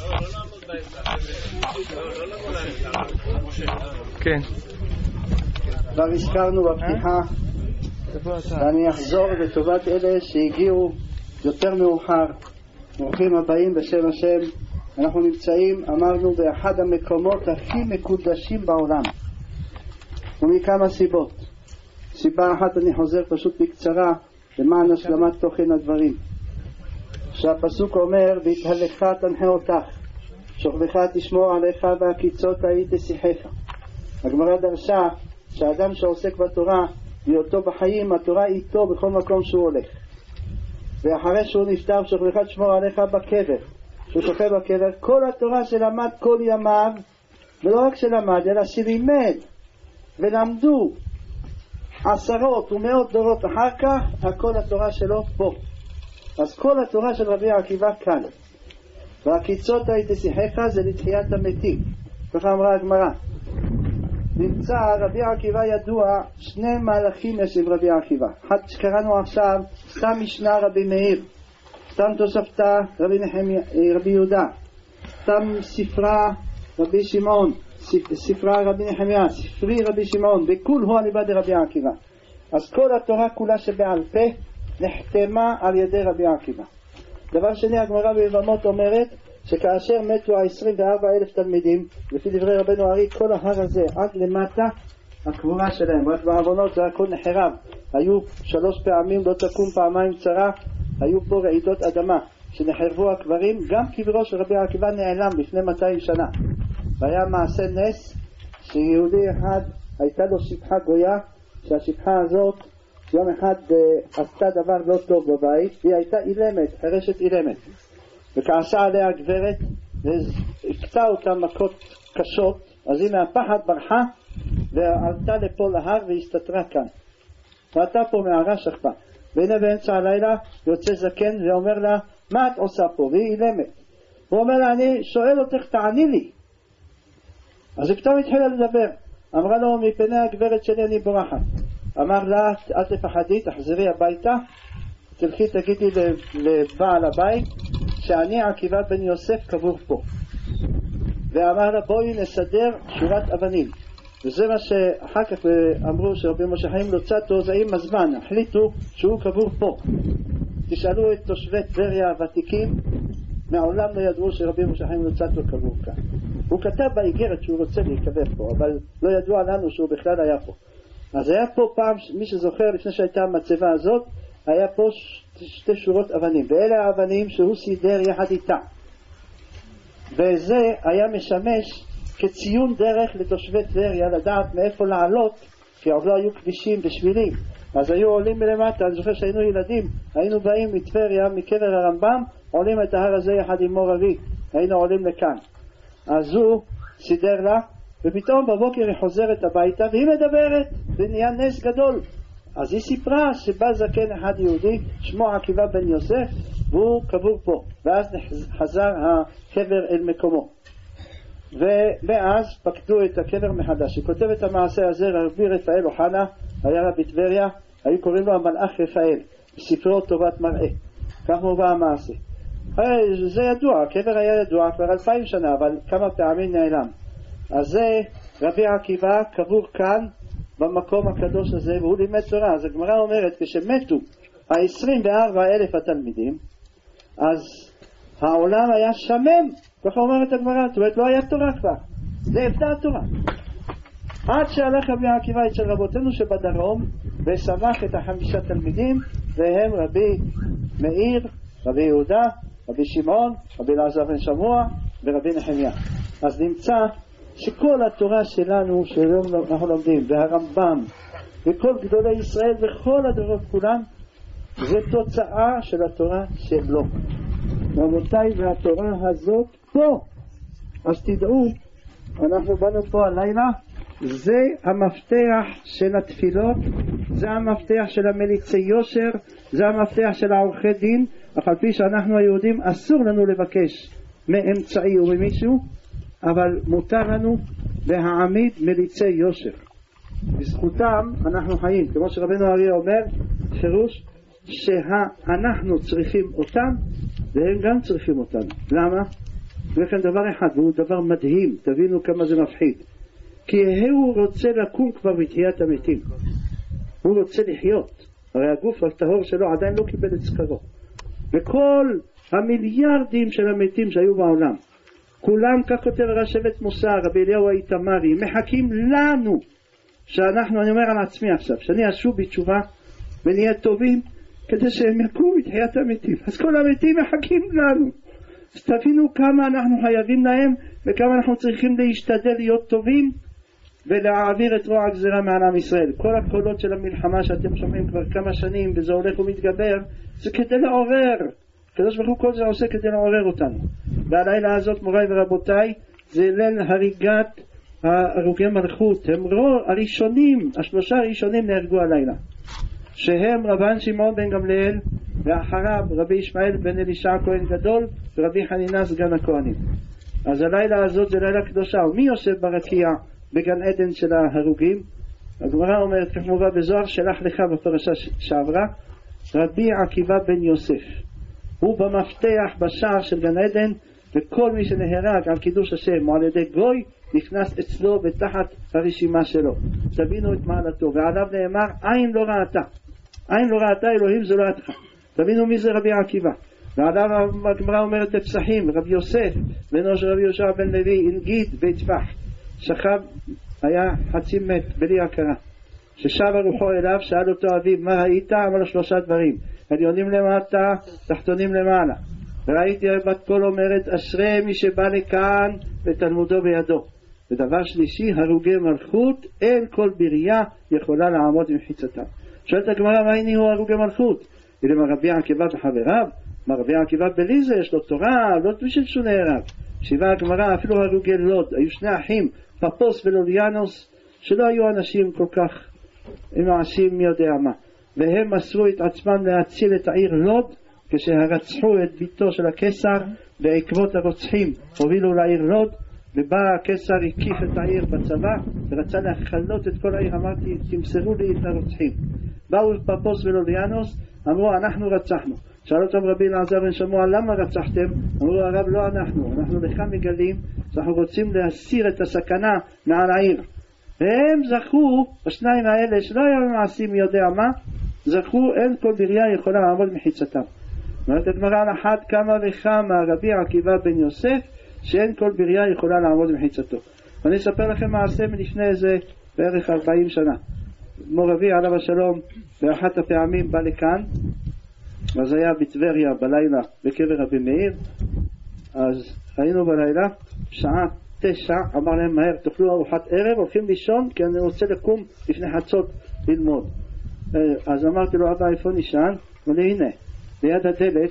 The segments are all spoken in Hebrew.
כן. כבר הזכרנו בפתיחה, ואני אחזור לטובת אלה שהגיעו יותר מאוחר. ברוכים הבאים בשם השם. אנחנו נמצאים, אמרנו, באחד המקומות הכי מקודשים בעולם, ומכמה סיבות. סיבה אחת, אני חוזר פשוט בקצרה למען השלמת תוכן הדברים, שהפסוק אומר והתהלך תנחה אותך, שוכבך תשמור עליך והקיצות היית תשיחך. הגמרא דרשה שהאדם שעוסק בתורה בהיותו בחיים, התורה איתו בכל מקום שהוא הולך, ואחרי שהוא נפטר שוכבך תשמור עליך בקבר, שהוא שוכב בקבר, כל התורה שלמד כל ימיו, ולא רק שלמד אלא שלימד ולמדו עשרות ומאות דורות אחר כך, הכל התורה שלו פה. אז כל התורה של רבי עקיבא כאן. והקיצות היית תשיחך זה לתחיית המתים, ככה אמרה הגמרא. נמצא רבי עקיבא ידוע, שני מהלכים יש עם רבי עקיבא. אחד שקראנו עכשיו, סתם משנה רבי מאיר, סתם תוספתא רבי יהודה, סתם ספרה רבי שמעון, ספרה רבי נחמיה, ספרי רבי שמעון, וכול הוא הליבה דרבי עקיבא. אז כל התורה כולה שבעל פה נחתמה על ידי רבי עקיבא. דבר שני, הגמרא ביבמות אומרת שכאשר מתו 24,000 תלמידים, לפי דברי רבנו ארי, כל ההר הזה עד למטה הקבורה שלהם, רק בעוונות זה הכל נחרב. היו 3 פעמים, לא תקום פעמיים צרה, היו פה רעידות אדמה שנחרבו הקברים. גם קברו של רבי עקיבא נעלם לפני 200 שנה. והיה מעשה נס שיהודי אחד הייתה לו שפחה גויה, שהשפחה הזאת יום אחד עשתה דבר לא טוב בבית, והיא הייתה אילמת, חרשת אילמת, וכעסה עליה הגברת והקטה אותה מכות קשות. אז היא מהפחד ברחה ועלתה לפה להר והסתתרה כאן, ראתה פה מערה שכבה, והנה באמצע הלילה יוצא זקן ואומר לה מה את עושה פה? והיא אילמת. הוא אומר לה אני שואל אותך תעני לי. אז היא פתאום התחילה לדבר, אמרה לו מפני הגברת שלי אני בורחת. אמר לה אל תפחדי, תחזרי הביתה, תלכי תגידי לבעל הבית שאני עקיבא בן יוסף קבור פה. ואמר לה בואי נסדר שורת אבנים. וזה מה שאחר כך אמרו שרבי משה חיים לוצאטו זה עם הזמן החליטו שהוא קבור פה. תשאלו את תושבי טבריה הוותיקים, מעולם לא ידעו שרבי משה חיים לוצאטו קבור כאן. הוא כתב באיגרת שהוא רוצה להיקבר פה, אבל לא ידוע לנו שהוא בכלל היה פה. אז היה פה פעם, מי שזוכר, לפני שהייתה המצבה הזאת, היה פה 2 שורות אבנים, ואלה האבנים שהוא סידר יחד איתה, וזה היה משמש כציון דרך לתושבי טבריה לדעת מאיפה לעלות, כי עוד לא היו כבישים ושבילים, אז היו עולים מלמטה. אני זוכר שהיינו ילדים, היינו באים מטבריה, מקבר הרמב"ם, עולים את ההר הזה יחד עם מור אבי, היינו עולים לכאן. אז הוא סידר לה, ופתאום בבוקר היא חוזרת הביתה והיא מדברת, ונהיה נס גדול. אז היא סיפרה שבא זקן אחד יהודי שמו עקיבא בן יוסף והוא קבור פה, ואז חזר הקבר אל מקומו, ומאז פקדו את הקבר מחדש. היא כותבת המעשה הזה רבי רפאל אוחנה, היה רבי טבריה, היו קוראים לו המלאך רפאל, בספרו טובת מראה, כך מובא המעשה. זה ידוע, הקבר היה ידוע כבר 2000 שנה, אבל כמה פעמים נעלם. אז זה רבי עקיבא קבור כאן במקום הקדוש הזה, והוא לימד תורה. אז הגמרא אומרת כשמתו 24,000 התלמידים, אז העולם היה שמם, ככה אומרת הגמרא, זאת אומרת לא היה תורה כבר, זה הבדה התורה. עד שהלך רבי עקיבא אצל רבותינו שבדרום ושמח את 5 תלמידים, והם רבי מאיר, רבי יהודה, רבי שמעון, רבי אלעזר בן שמוע ורבי נחמיה. אז נמצא שכל התורה שלנו שהיום אנחנו לומדים, והרמב"ם וכל גדולי ישראל וכל הדורות כולם, זה תוצאה של התורה שלו. רבותיי, והתורה הזאת פה. אז תדעו, אנחנו באנו פה הלילה, זה המפתח של התפילות, זה המפתח של המליצי יושר, זה המפתח של העורכי דין. אף על פי שאנחנו היהודים אסור לנו לבקש מאמצעי וממישהו, אבל מותר לנו להעמיד מליצי יושר, בזכותם אנחנו חיים. כמו שרבנו ארי אומר פירוש שאנחנו צריכים אותם והם גם צריכים אותנו. למה? לכן דבר אחד, והוא דבר מדהים, תבינו כמה זה מפחיד, כי הוא רוצה לקום כבר בתחיית המתים, הוא רוצה לחיות, הרי הגוף הטהור שלו עדיין לא קיבל את שכרו, וכל המיליארדים של המתים שהיו בעולם, כולם, כך כותב ראש שבט מוסר, רבי אליהו האיתמרי, מחכים לנו, שאנחנו, אני אומר על עצמי עכשיו, שאני אשוב בתשובה ונהיה טובים, כדי שהם יקום בתחיית המתים. אז כל המתים מחכים לנו. אז תבינו כמה אנחנו חייבים להם, וכמה אנחנו צריכים להשתדל להיות טובים, ולהעביר את רוע הגזירה מעל עם ישראל. כל הקולות של המלחמה שאתם שומעים כבר כמה שנים, וזה הולך ומתגבר, זה כדי לעורר. הקדוש ברוך הוא כל זה עושה כדי לעורר אותנו. והלילה הזאת, מוריי ורבותיי, זה ליל הריגת הרוגי מלכות. הם הראשונים, השלושה הראשונים נהרגו הלילה, שהם רבן שמעון בן גמליאל, ואחריו רבי ישמעאל בן אלישע הכהן גדול, ורבי חנינה סגן הכהנים. אז הלילה הזאת זה לילה קדושה. ומי יושב ברקיע בגן עדן של ההרוגים? הגמרא אומרת, כך מובא בזוהר, שלח לך בפרשה שעברה, רבי עקיבא בן יוסף, הוא במפתח בשער של גן עדן, וכל מי שנהרג על קידוש השם או על ידי גוי נכנס אצלו ותחת הרשימה שלו. תבינו את מעלתו, ועליו נאמר עין לא ראתה, עין לא ראתה, אלוהים זו לא ראתך. תבינו מי זה רבי עקיבא. ועליו הגמרא אומרת בפסחים, רבי יוסף בנו של רבי יהושע בן לוי, הנגיד ויטפח, שכב, היה חצי מת בלי הכרה, ששב רוחו אליו, שאל אותו אביו מה ראית? אמר לו 3 דברים, עליונים למטה, תחתונים למעלה. וראיתי בת קול אומרת, אשרי מי שבא לכאן ותלמודו בידו. ודבר שלישי, הרוגי מלכות, אין כל ברייה יכולה לעמוד במחיצתם. שואלת הגמרא, מה הנה הוא הרוגי מלכות? אלא רבי עקיבא וחבריו, מה רבי עקיבא בלי זה, יש לו תורה, לא בשביל שהוא נהרג. שיבה הגמרא, אפילו הרוגי לוד, היו 2 אחים, פפוס ולוליאנוס, שלא היו אנשים כל כך מעשים מי יודע מה, והם מסרו את עצמם להציל את העיר לוד, כשהרצחו את ביתו של הקיסר, בעקבות הרוצחים הובילו לעיר לוד, ובא הקיסר הקיף את העיר בצבא ורצה להחלות את כל העיר. אמרתי, תמסרו לי את הרוצחים. באו פפוס ולוליאנוס, אמרו, אנחנו רצחנו. שאל אותם רבי אלעזר בן שמוע, למה רצחתם? אמרו, הרב, לא אנחנו לך מגלים שאנחנו רוצים להסיר את הסכנה מעל העיר. והם זכו, השניים האלה שלא היו מעשים מי יודע מה, זכו, אין כל ברייה יכולה לעמוד מחיצתם. אומרת הגמרא, על אחת כמה וכמה רבי עקיבא בן יוסף, שאין כל ברייה יכולה לעמוד מחיצתו. ואני אספר לכם מעשה מלפני איזה בערך 40 שנה. מור אבי עליו השלום באחת הפעמים בא לכאן, אז היה בטבריה בלילה בקבר רבי מאיר. אז היינו בלילה שעה 9, אמר להם מהר תאכלו ארוחת ערב, הולכים לישון כי אני רוצה לקום לפני חצות ללמוד. אז אמרתי לו, אבא איפה נשען? אמר לי, הנה ליד הדלת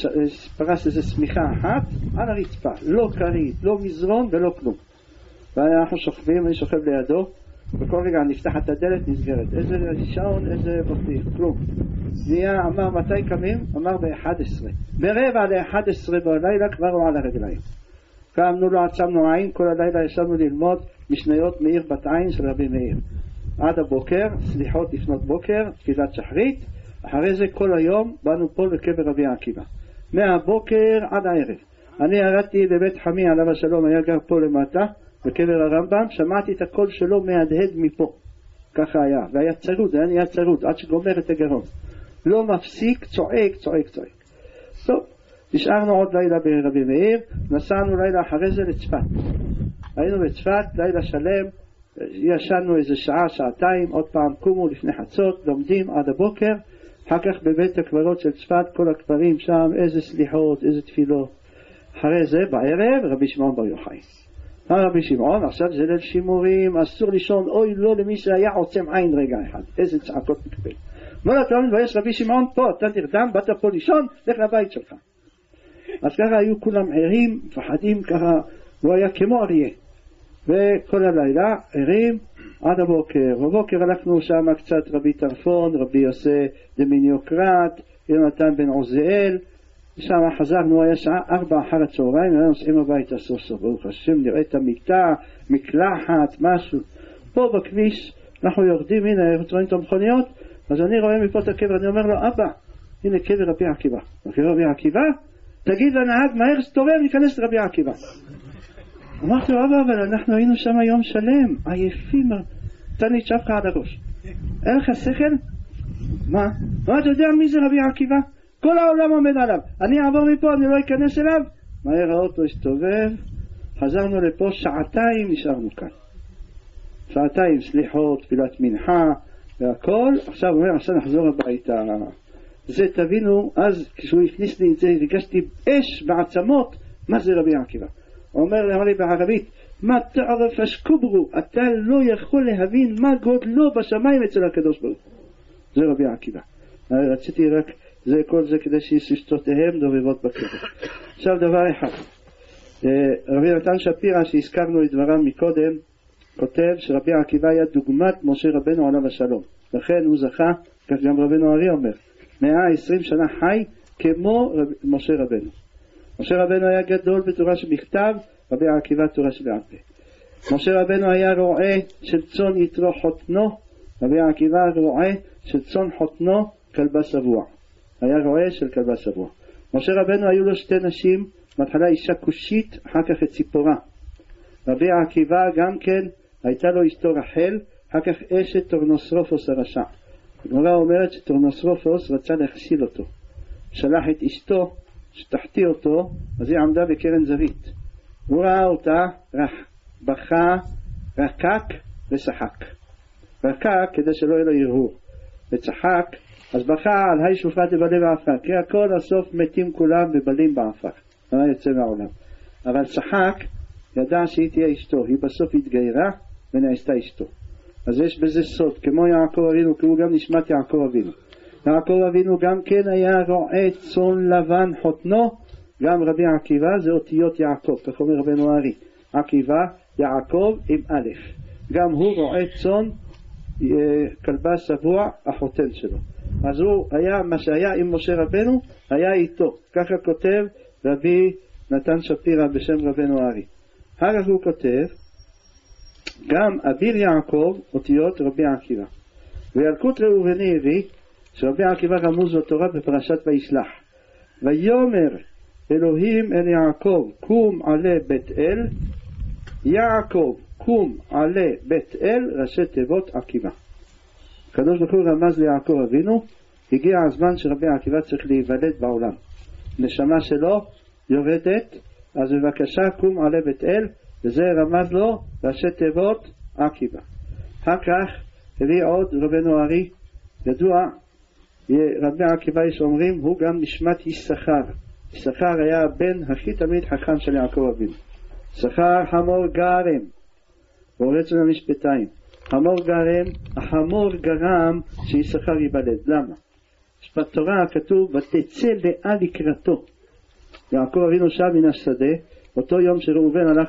פרס איזה סמיכה אחת על הרצפה, לא קרית, לא מזרון ולא כלום. ואנחנו שוכבים, אני שוכב לידו, וכל רגע נפתחת הדלת, נסגרת. איזה שעון, איזה בטיח, כלום. נהיה, אמר, מתי קמים? אמר ב-11. ברבע ל-11 בלילה כבר הוא על הרגליים. קמנו לו, עצמנו עין, כל הלילה ישבנו ללמוד משניות מאיר בת עין של רבי מאיר. עד הבוקר, סליחות לפנות בוקר, תפילת שחרית. אחרי זה כל היום באנו פה לקבר רבי עקיבא. מהבוקר עד הערב. אני ירדתי לבית חמי עליו השלום, היה גר פה למטה, בקבר הרמב"ם, שמעתי את הקול שלו מהדהד מפה. ככה היה, והיה צרוד, היה נהיה צרוד, עד שגומר את הגרון. לא מפסיק, צועק, צועק, צועק. טוב, נשארנו עוד לילה ברבי מאיר, נסענו לילה אחרי זה לצפת. היינו בצפת, לילה שלם, ישנו איזה שעה, שעתיים, עוד פעם קומו לפני חצות, לומדים עד הבוקר, אחר כך בבית הקברות של צפת, כל הקברים שם, איזה סליחות, איזה תפילות. אחרי זה, בערב, רבי שמעון בר יוחאי. רבי שמעון, עכשיו זה ליל שימורים, אסור לישון, אוי לא למי שהיה עוצם עין רגע אחד, איזה צעקות מקבל. מה אתה אומר, ויש רבי שמעון פה, אתה נרדם, באת פה לישון, לך לבית שלך. אז ככה היו כולם ערים, מפחדים, ככה, הוא היה כמו אריה. וכל הלילה ערים עד הבוקר. בבוקר הלכנו שם קצת רבי טרפון, רבי יוסף דמיניוקרט, יונתן בן עוזיאל, שם חזרנו, היה שעה 4 אחר הצהריים, היינו נוסעים הביתה סוף סוף, ברוך השם, נראה את המיטה, מקלחת, משהו. פה בכביש אנחנו יורדים, הנה, רואים את המכוניות, אז אני רואה מפה את הקבר, אני אומר לו, אבא, הנה קבר רבי עקיבא. קבר רבי עקיבא? תגיד לנהג מהר שתורם ניכנס לרבי עקיבא. אמרתי לו, אבא, אבל אנחנו היינו שם יום שלם, עייפים, תן לי צ'פחה עד הראש. אין לך שכל? מה אתה יודע מי זה רבי עקיבא? כל העולם עומד עליו, אני אעבור מפה, אני לא אכנס אליו. מהר האוטו הסתובב, חזרנו לפה, שעתיים נשארנו כאן, שעתיים סליחות, תפילת מנחה והכל. עכשיו הוא אומר, עכשיו נחזור הביתה. זה תבינו, אז כשהוא הכניס לי את זה הרגשתי אש בעצמות מה זה רבי עקיבא. הוא אומר לי בערבית, מה תערף אשקוברו, אתה לא יכול להבין מה גודלו בשמיים אצל הקדוש ברוך הוא. זה רבי עקיבא. רציתי רק זה כל זה כדי ששתותיהם דובבות בקבר. עכשיו דבר אחד, רבי נתן שפירא שהזכרנו את דברם מקודם כותב שרבי עקיבא היה דוגמת משה רבנו עליו השלום, לכן הוא זכה, כך גם רבנו ארי אומר, 120 שנה חי כמו משה רבנו. משה רבנו היה גדול בתורה שבכתב, רבי עקיבא תורה שבעל פה. משה רבנו היה רועה של צאן יתרו חותנו, רבי עקיבא רועה של צאן חותנו כלבה שבוע, היה רועה של כלבה שבוע. משה רבנו היו לו שתי נשים, בהתחלה אישה כושית, אחר כך את ציפורה. רבי עקיבא גם כן הייתה לו אשתו רחל, אחר כך אשת טורנוסרופוס הרשע. הגמרא אומרת שטורנוסרופוס רצה להכשיל אותו, שלח את אשתו שתחטיא אותו, אז היא עמדה בקרן זווית, הוא ראה אותה, בכה, רקק ושחק. רקק כדי שלא יהיה לו ירהור, וצחק אז בכה על היי שופט לבלי בעפר, כי הכל הסוף מתים כולם ובלים בעפר, לא יוצא מהעולם. אבל צחק ידע שהיא תהיה אשתו, היא בסוף התגיירה ונעשתה אשתו. אז יש בזה סוד, כמו יעקב אבינו, כי הוא גם נשמת יעקב אבינו. יעקב אבינו גם כן היה רועה צאן לבן חותנו, גם רבי עקיבא זה אותיות יעקב, כך אומר רבנו ארי, עקיבא יעקב עם א', גם הוא רועה צאן כלבה שבוע החותן שלו. אז הוא היה, מה שהיה עם משה רבנו היה איתו, ככה כותב רבי נתן שפירא בשם רבנו ארי. אחר הוא כותב גם אביר יעקב אותיות רבי עקיבא. וילקוט ראובני הביא שרבי עקיבא רמוז בתורה בפרשת וישלח, ויאמר אלוהים אל יעקב קום עלה בית אל, יעקב קום עלה בית אל, ראשי תיבות עקיבא. הקדוש ברוך הוא רמז ליעקב אבינו, הגיע הזמן שרבי עקיבא צריך להיוולד בעולם, נשמה שלו יורדת, אז בבקשה קום עלה בית אל, וזה רמז לו ראשי תיבות עקיבא. אחר כך הביא עוד רבנו ארי, ידוע רבי עקיבא יש אומרים הוא גם נשמת יששכר. יששכר היה הבן הכי תמיד חכם של יעקב אבינו. יששכר חמור גרם, ואורץ על המשפטיים, חמור גרם, החמור גרם שיששכר ייוולד. למה? בתורה כתוב ותצא לאה לקראתו. יעקב אבינו שב מן השדה, אותו יום שראובן הלך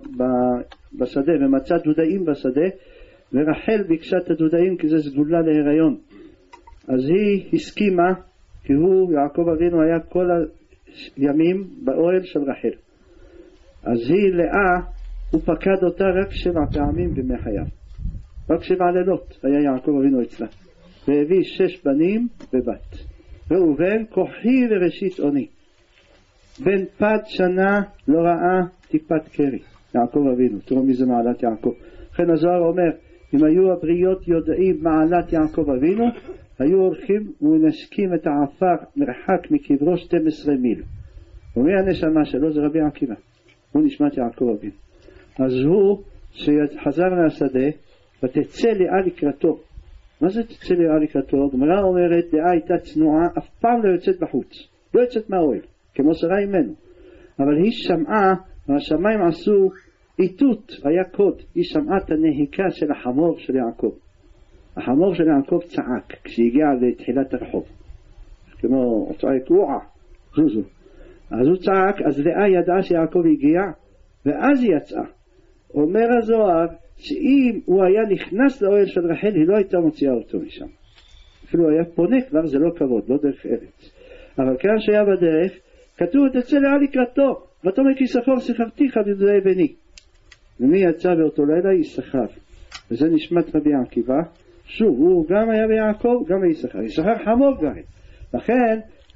בשדה ומצא דודאים בשדה, ורחל ביקשה את הדודאים כי זה סגולה להיריון, אז היא הסכימה, כי הוא יעקב אבינו היה כל הימים באוהל של רחל, אז היא לאה הוא פקד אותה רק 7 פעמים בימי חייו, רק 7 לילות היה יעקב אבינו אצלה, והביא 6 בנים ובת. ראובן כוחי וראשית עוני, בן פד שנה לא ראה טיפת קרי. יעקב אבינו, תראו מי זה מעלת יעקב. לכן הזוהר אומר, אם היו הבריות יודעים מעלת יעקב אבינו, היו הולכים ומנשקים את העפר מרחק מקברו 12 מיל. ומי הנשמה שלו? זה רבי עקיבא, הוא נשמת יעקב אבינו. אז הוא שחזר מהשדה ותצא לאה לקראתו. מה זה תצא לאה לקראתו? הגמרא אומרת לאה הייתה צנועה, אף פעם לא יוצאת בחוץ, לא יוצאת מהאוהל כמו שרה אימנו, אבל היא שמעה, השמיים עשו איתות, היה קוד, היא שמעה את הנהיקה של החמור של יעקב. החמור של יעקב צעק כשהגיע לתחילת הרחוב, כמו צעק וועה זוזו, אז הוא צעק, אז לאה ידעה שיעקב הגיע, ואז היא יצאה. אומר הזוהר שאם הוא היה נכנס לאוהל של רחל היא לא הייתה מוציאה אותו משם, אפילו היה פונה כבר, זה לא כבוד, לא דרך ארץ. אבל כאן שהיה בדרך כתוב תצא לאה לקראתו, ותאמר כי יששכר שכרתיך בדודאי בני. ומי יצא באותו לילה? יששכר, וזה נשמת רבי עקיבא. שוב, הוא גם היה ביעקב גם ביששכר, יששכר חמור גרם. לכן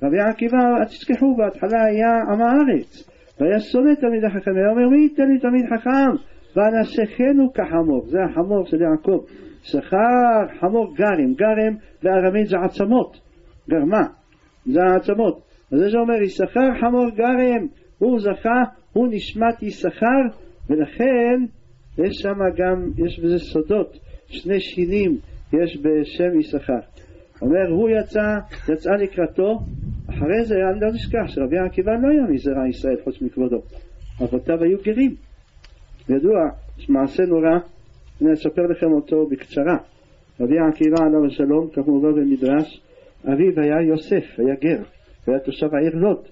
רבי עקיבא, אל תשכחו, בהתחלה היה עם הארץ, והיה שונא תלמיד החכם, היה אומר, מי ייתן לי תלמיד חכם? ואנשכנו כחמור, זה החמור של יעקב, שכר חמור גרם, גרם בארמית זה עצמות, גרמה, זה העצמות. אז זה שאומר, יששכר חמור גרם, הוא זכה, הוא נשמת יששכר, ולכן יש שם גם, יש בזה סודות, שני שינים יש בשם יששכר. אומר, הוא יצא לקראתו, אחרי זה אני לא נשכח שרבי עקיבא לא היה מזרע ישראל חוץ מכבודו, אבותיו היו גרים. ידוע, מעשה נורא, אני אספר לכם אותו בקצרה. רבי עקיבא עליו השלום, כך מובא במדרש, אביו היה יוסף, היה גר, היה תושב העיר לוד,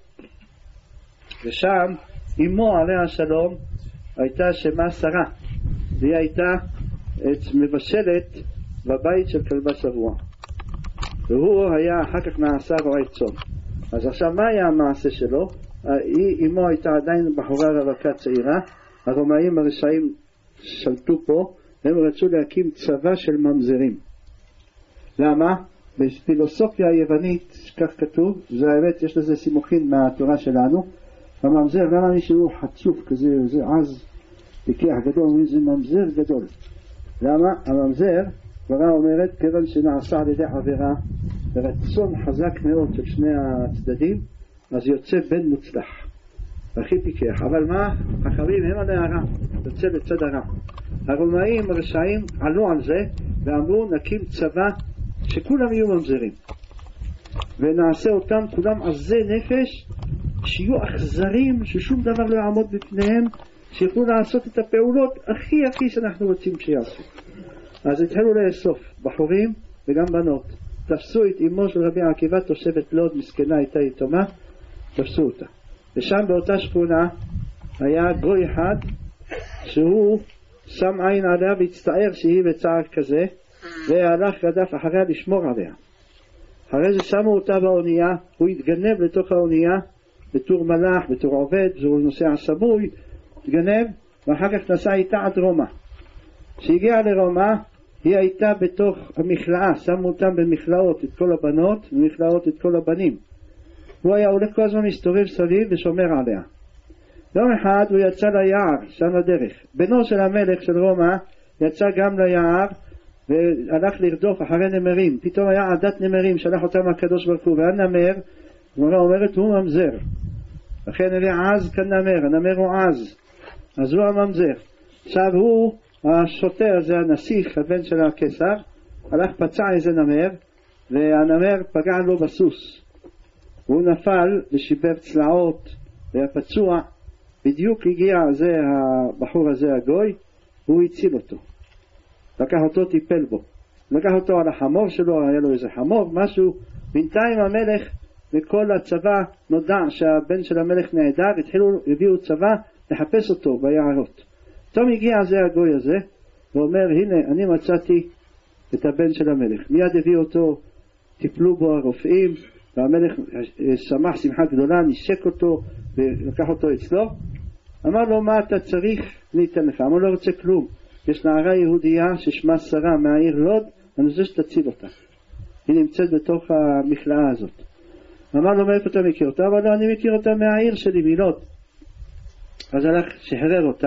ושם אמו עליה השלום הייתה שמה שרה, והיא הייתה מבשלת בבית של כלבה שבוע, והוא היה אחר כך נעשה רועה צאן. אז עכשיו מה היה המעשה שלו? אמו הייתה עדיין בחורה רווקה צעירה, הרומאים הרשעים שלטו פה, הם רצו להקים צבא של ממזרים. למה? בפילוסופיה היוונית, כך כתוב, זה האמת, יש לזה סימוכין מהתורה שלנו, הממזר, למה מישהו חצוף כזה, זה עז, תקיח גדול, זה ממזר גדול. למה? הממזר, כבר אומרת, כיוון שנעשה על ידי עבירה, ברצון חזק מאוד של שני הצדדים, אז יוצא בן מוצלח. הכי פיקח. אבל מה? החכמים הם הנערה, יוצא לצד הרע. הרומאים הרשעים עלו על זה ואמרו נקים צבא שכולם יהיו ממזרים ונעשה אותם כולם עזי נפש, שיהיו אכזרים, ששום דבר לא יעמוד בפניהם, שיוכלו לעשות את הפעולות הכי שאנחנו רוצים שיעשו. אז התחילו לאסוף בחורים וגם בנות. תפסו את אמו של רבי עקיבא תושבת לוד, מסכנה, הייתה יתומה, תפסו אותה. ושם באותה שכונה היה גוי אחד שהוא שם עין עליה והצטער שהיא בצער כזה, והלך רדף אחריה לשמור עליה. אחרי זה שמו אותה באונייה, הוא התגנב לתוך האונייה בתור מלאך, בתור עובד, הוא נוסע סמוי, התגנב ואחר כך נסע איתה עד רומא. כשהגיעה לרומא היא הייתה בתוך המכלאה, שמו אותם במכלאות את כל הבנות ומכלאות את כל הבנים. הוא היה הולך כל הזמן מסתובב סביב ושומר עליה. יום אחד הוא יצא ליער, שם לדרך. בנו של המלך של רומא יצא גם ליער והלך לרדוף אחרי נמרים. פתאום היה עדת נמרים, שלח אותם הקדוש ברוך הוא, והנמר, גמרא אומרת, הוא ממזר. לכן היה עז כנמר, הנמר הוא עז, אז הוא הממזר. עכשיו הוא, השוטר, זה הנסיך, הבן של הקיסר, הלך פצע איזה נמר, והנמר פגע לו בסוס. הוא נפל ושיבר צלעות, והיה פצוע. בדיוק הגיע זה הבחור הזה הגוי, הוא הציל אותו. לקח אותו, טיפל בו. לקח אותו על החמור שלו, היה לו איזה חמור, משהו. בינתיים המלך וכל הצבא נודע שהבן של המלך נעדר, הביאו צבא לחפש אותו ביערות. פתאום הגיע זה הגוי הזה, ואומר, הנה, אני מצאתי את הבן של המלך. מיד הביא אותו, טיפלו בו הרופאים, והמלך שמח שמחה גדולה, נשק אותו ולקח אותו אצלו. אמר לו, מה אתה צריך? ניתן לך. אמר לו, לא רוצה כלום. יש נערה יהודייה ששמה שרה מהעיר לוד, אני רוצה שתציל אותה. היא נמצאת בתוך המכלאה הזאת. אמר לו, מאיפה אתה מכיר אותה? אבל לא, אני מכיר אותה מהעיר שלי, מלוד. אז הלך, שחרר אותה.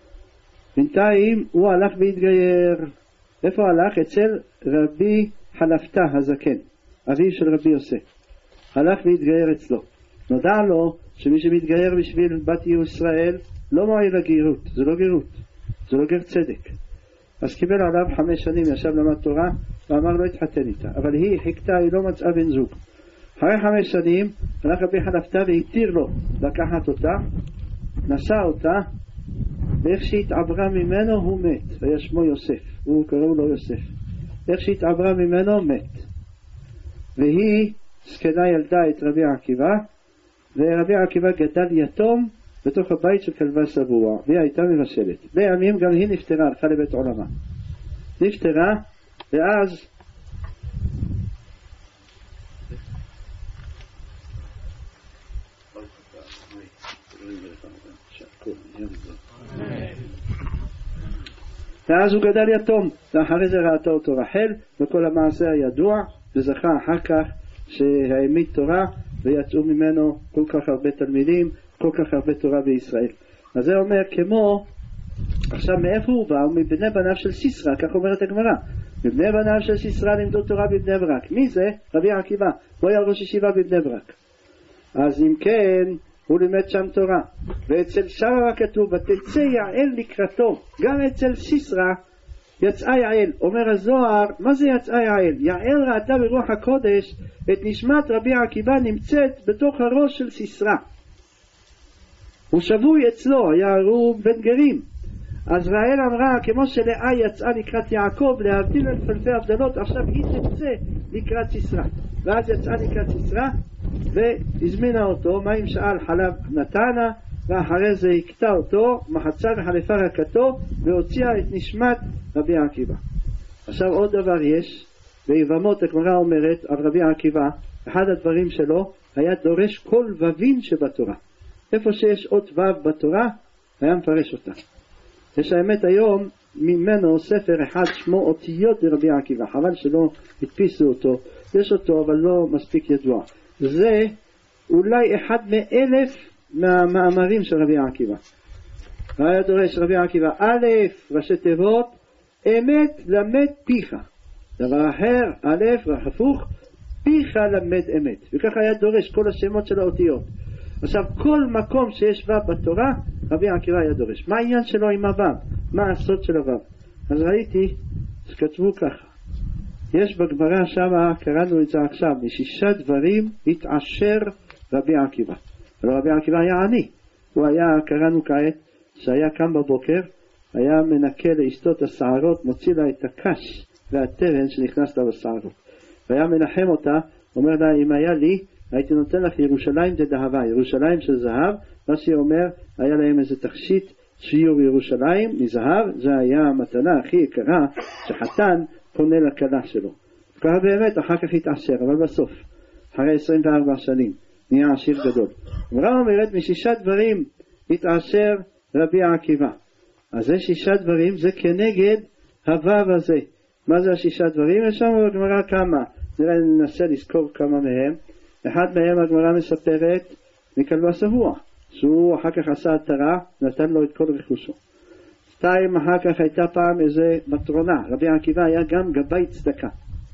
בינתיים הוא הלך והתגייר. איפה הלך? אצל רבי חלפתא הזקן, אביו של רבי יוסף. הלך והתגייר אצלו. נודע לו שמי שמתגייר בשביל בת ישראל לא מועיל לגירות, זה לא גירות, זה לא גר צדק. אז קיבל עליו 5 שנים, ישב למד תורה ואמר לו התחתן איתה, אבל היא חיכתה, היא לא מצאה בן זוג. אחרי 5 שנים הלך רבי חלפתא והתיר לו לקחת אותה, נשא אותה, ואיך שהתעברה ממנו הוא מת, והיה שמו יוסף, הוא קראו לו יוסף. איך שהתעברה ממנו מת, והיא זקנה ילדה את רבי עקיבא, ורבי עקיבא גדל יתום בתוך הבית של כלבה שבוע, והיא הייתה מבשלת. בימים גם היא נפטרה, הלכה לבית עולמה. נפטרה, ואז ואז הוא גדל יתום, ואחרי זה ראתה אותו רחל, וכל המעשה הידוע, וזכה אחר כך שהעמיד תורה, ויצאו ממנו כל כך הרבה תלמידים, כל כך הרבה תורה בישראל. אז זה אומר כמו, עכשיו מאיפה הוא בא? הוא מבני בניו של סיסרא, כך אומרת הגמרא. מבני בניו של סיסרא לימדו תורה בבני ברק. מי זה? רבי עקיבא, הוא היה ראש ישיבה בבני ברק. אז אם כן, הוא לימד שם תורה. ואצל שרה כתוב, ותצא יעל לקראתו. גם אצל סיסרא יצאה יעל. אומר הזוהר, מה זה יצאה יעל? יעל ראתה ברוח הקודש את נשמת רבי עקיבא נמצאת בתוך הראש של סיסרא. הוא שבוי אצלו, היה הוא בן גרים. אז רעל אמרה, כמו שלאה יצאה לקראת יעקב להבדיל את פלפי הבדלות, עכשיו היא תצא לקראת סיסרא. ואז יצאה לקראת סיסרא והזמינה אותו, מים שאל חלב נתנה, ואחרי זה הקטע אותו, מחצה וחלפה רקתו, והוציאה את נשמת רבי עקיבא. עכשיו עוד דבר יש, ביבמות הגמרא אומרת על רבי עקיבא, אחד הדברים שלו היה דורש כל ובין שבתורה. איפה שיש אות וו בתורה, היה מפרש אותה. יש האמת היום ממנו ספר אחד שמו אותיות לרבי עקיבא, חבל שלא הדפיסו אותו, יש אותו אבל לא מספיק ידוע. זה אולי אחד מ1,000 מהמאמרים של רבי עקיבא. היה דורש רבי עקיבא, א' ראשי תיבות, אמת למד פיך. דבר אחר, א' הפוך, פיך למד אמת. וככה היה דורש כל השמות של האותיות. עכשיו כל מקום שיש ו' בתורה, רבי עקיבא היה דורש. מה העניין שלו עם הו'? מה הסוד של הו'? אז ראיתי שכתבו ככה. יש בגמרא שמה, קראנו את זה עכשיו, מ6 דברים התעשר רבי עקיבא. אבל רבי עקיבא היה עני. הוא היה, קראנו כעת, שהיה קם בבוקר, היה מנקה לאשתו את השערות, מוציא לה את הקש והטרן שנכנס לה בשערות. והיה מנחם אותה, אומר לה, אם היה לי, הייתי נותן לך ירושלים דדהבה, ירושלים של זהב. מה שאומר, היה להם איזה תכשיט שיעור ירושלים מזהב, זה היה המתנה הכי יקרה שחתן קונה לכלה שלו. ככה באמת אחר כך התעשר, אבל בסוף, אחרי 24 שנים, נהיה עשיר גדול. הגמרא אומרת, מ6 דברים התעשר רבי עקיבא. אז זה 6 דברים, זה כנגד הוו הזה. מה זה 6 דברים? יש שם בגמרא כמה, נראה ננסה לזכור כמה מהם. אחד מהם הגמרא מספרת מכלבה שבוע, שהוא אחר כך עשה התרה, נתן לו את כל רכושו. 2 אחר כך הייתה פעם איזה מטרונה, רבי עקיבא היה גם גבאי צדקה.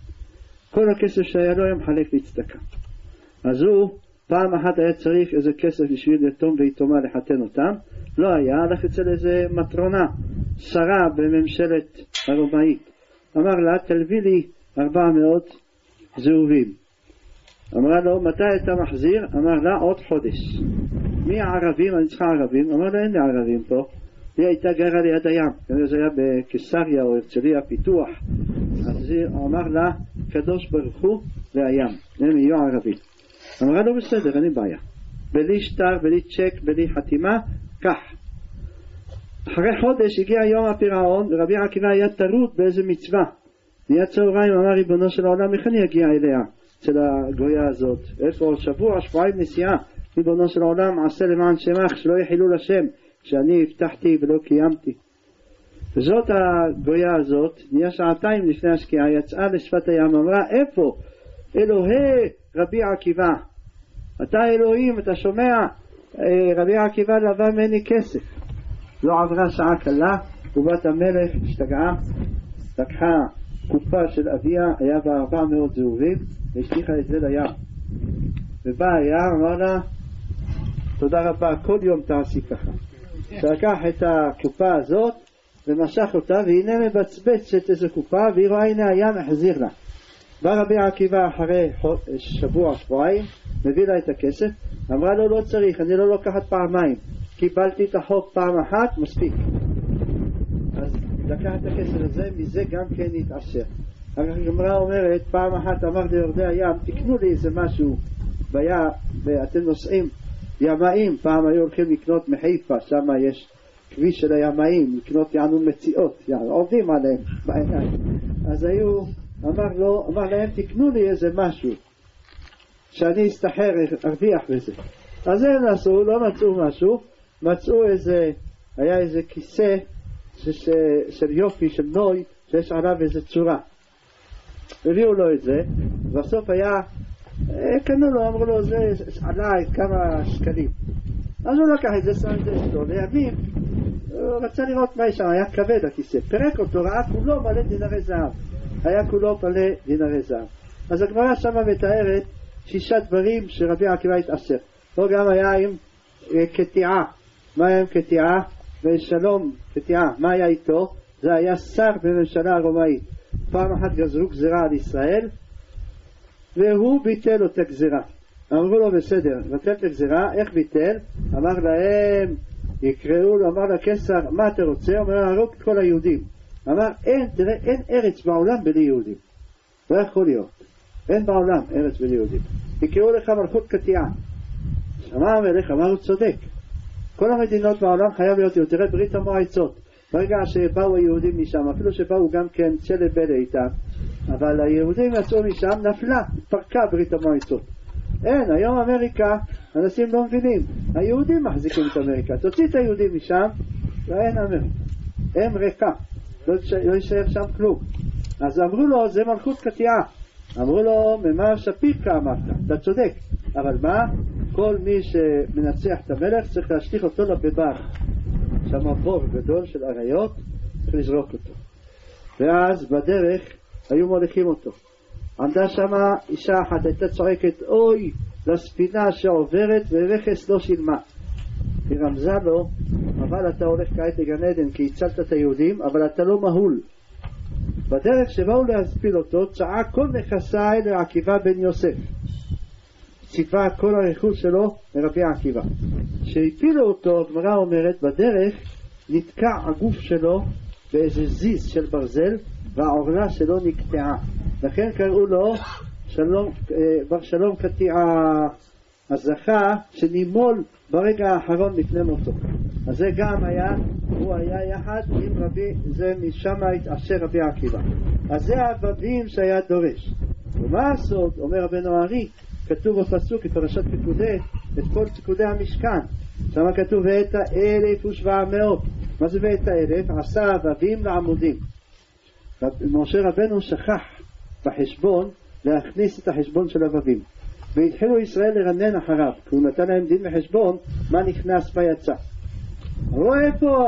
כל הכסף שהיה לו היה מחלק לצדקה. אז הוא פעם אחת היה צריך איזה כסף בשביל יתום ויתומה לחתן אותם, לא היה, הלך אצל איזה מטרונה, שרה בממשלת הרומאית. אמר לה, תלוי לי 400 זהובים. אמרה לו, מתי אתה מחזיר? אמר לה, עוד חודש. מי הערבים? אני צריכה ערבים. אמר לה, אין לי ערבים פה. היא הייתה גרה ליד הים. זה היה בקיסריה או הרצליה פיתוח. אז הוא אמר לה, קדוש ברוך הוא והים. הם יהיו ערבים. אמרה לו, בסדר, אין לי בעיה. בלי שטר, בלי צ'ק, בלי חתימה, כך. אחרי חודש הגיע יום הפירעון, ורבי עקיבא היה טרוד באיזה מצווה. נהיה צהריים, אמר ריבונו של העולם, איך אני אגיע אליה? אצל הגויה הזאת, איפה שבוע, שבועיים נסיעה, ריבונו של העולם, עשה למען שמך, שלא יחילו לשם, שאני הבטחתי ולא קיימתי. וזאת הגויה הזאת, נהיה 2 שעות לפני השקיעה, יצאה לשפת הים, אמרה, איפה? אלוהי רבי עקיבא. אתה אלוהים, אתה שומע? רבי עקיבא לבא ממני כסף. לא עברה שעה קלה, ובת המלך השתגעה, לקחה קופה של אביה, היה בה 400 זהובים, והשליחה את זה לים. ובא הים, אמר לה, תודה רבה, כל יום תעשי ככה. שלקח את הקופה הזאת, ומשך אותה, והנה מבצבצת איזו קופה, והיא רואה, הנה הים החזיר לה. בא רבי עקיבא אחרי שבוע, שבועיים, מביא לה את הכסף, אמרה לו, לא צריך, אני לא לוקחת פעמיים, קיבלתי את החוק פעם אחת, מספיק. אז לקח את הכסף הזה, מזה גם כן התעשר. הגמרא אומרת, פעם אחת אמר ליורדי הים, תקנו לי איזה משהו בים, ואתם נוסעים ימאים, פעם היו הולכים לקנות מחיפה, שם יש כביש של הימאים, לקנות יענו מציאות, עובדים עליהם בעיניים. אז היו, אמר להם, תקנו לי איזה משהו, שאני אסתחר, ארוויח בזה. אז הם נסעו, לא מצאו משהו, מצאו איזה, היה איזה כיסא של יופי, של נוי, שיש עליו איזה צורה. הביאו לו את זה, בסוף היה קנו לו, אמרו לו, זה עלה כמה שקלים. אז הוא לקח את זה, שם את זה אצלו, לימים הוא רצה לראות מה יש שם, היה כבד הכיסא, פרק אותו, ראה כולו מלא דינרי זהב, היה כולו מלא דינרי זהב. אז הגמרא שמה מתארת 6 דברים שרבי עקיבא התעשר. פה גם היה עם קטיעה. מה היה עם קטיעה? ושלום קטיעה, מה היה איתו? זה היה שר בממשלה הרומאית. פעם אחת גזרו גזירה על ישראל והוא ביטל אותה גזירה. אמרו לו בסדר, בטל את הגזירה. איך ביטל? אמר להם, יקראו לו, אמר לקיסר, מה אתה רוצה? אומר להרוג את כל היהודים. אמר, תראה, אין ארץ בעולם בלי יהודים, לא יכול להיות, אין בעולם ארץ בלי יהודים. יקראו לך מלכות קטיעה. אמר המלך, אמר הוא צודק, כל המדינות בעולם חייב להיות יהודים. תראה ברית המועצות, ברגע שבאו היהודים משם, אפילו שבאו גם כן צ'לה בלה איתם, אבל היהודים יצאו משם, נפלה, פרקה ברית המועצות. אין, היום אמריקה, אנשים לא מבינים, היהודים מחזיקים את אמריקה, תוציא את היהודים משם, ואין אמריקה, הם ריקה, לא יישאר שם כלום. אז אמרו לו, זה מלכות קטיעה. אמרו לו, ממר שפירקה אמרת, אתה צודק, אבל מה? כל מי שמנצח את המלך צריך להשליך אותו לביבר, שם בור גדול של אריות, צריך לזרוק אותו. ואז בדרך היו מוליכים אותו. עמדה שמה אישה אחת, הייתה צועקת, אוי לספינה שעוברת ורכס לא שילמה. היא רמזה לו, אבל אתה הולך כעת לגן עדן כי הצלת את היהודים, אבל אתה לא מהול. בדרך שבאו להספיל אותו, צעק כל נכסיי לעקיבא בן יוסף. ציפה כל הרכוש שלו לרבי עקיבא. כשהפילו אותו, הגמרא אומרת, בדרך נתקע הגוף שלו באיזה זיז של ברזל, והעורלה שלו נקטעה. לכן קראו לו בר שלום קטיעה, הזכה שנימול ברגע האחרון לפני מותו. אז זה גם היה, הוא היה יחד עם רבי, זה משם התעשר רבי עקיבא. אז זה הבבים שהיה דורש. ומה הסוד? אומר רבנו הארי, כתוב בפסוק בפרשת פקודי, את כל פקודי המשכן. שם כתוב ואת 1,700. מה זה ואת 1,000? עשה הבבים לעמודים. משה רבנו שכח בחשבון להכניס את החשבון של הבבים, והתחילו ישראל לרנן אחריו, כי הוא נתן להם דין בחשבון מה נכנס מה יצא. רואה פה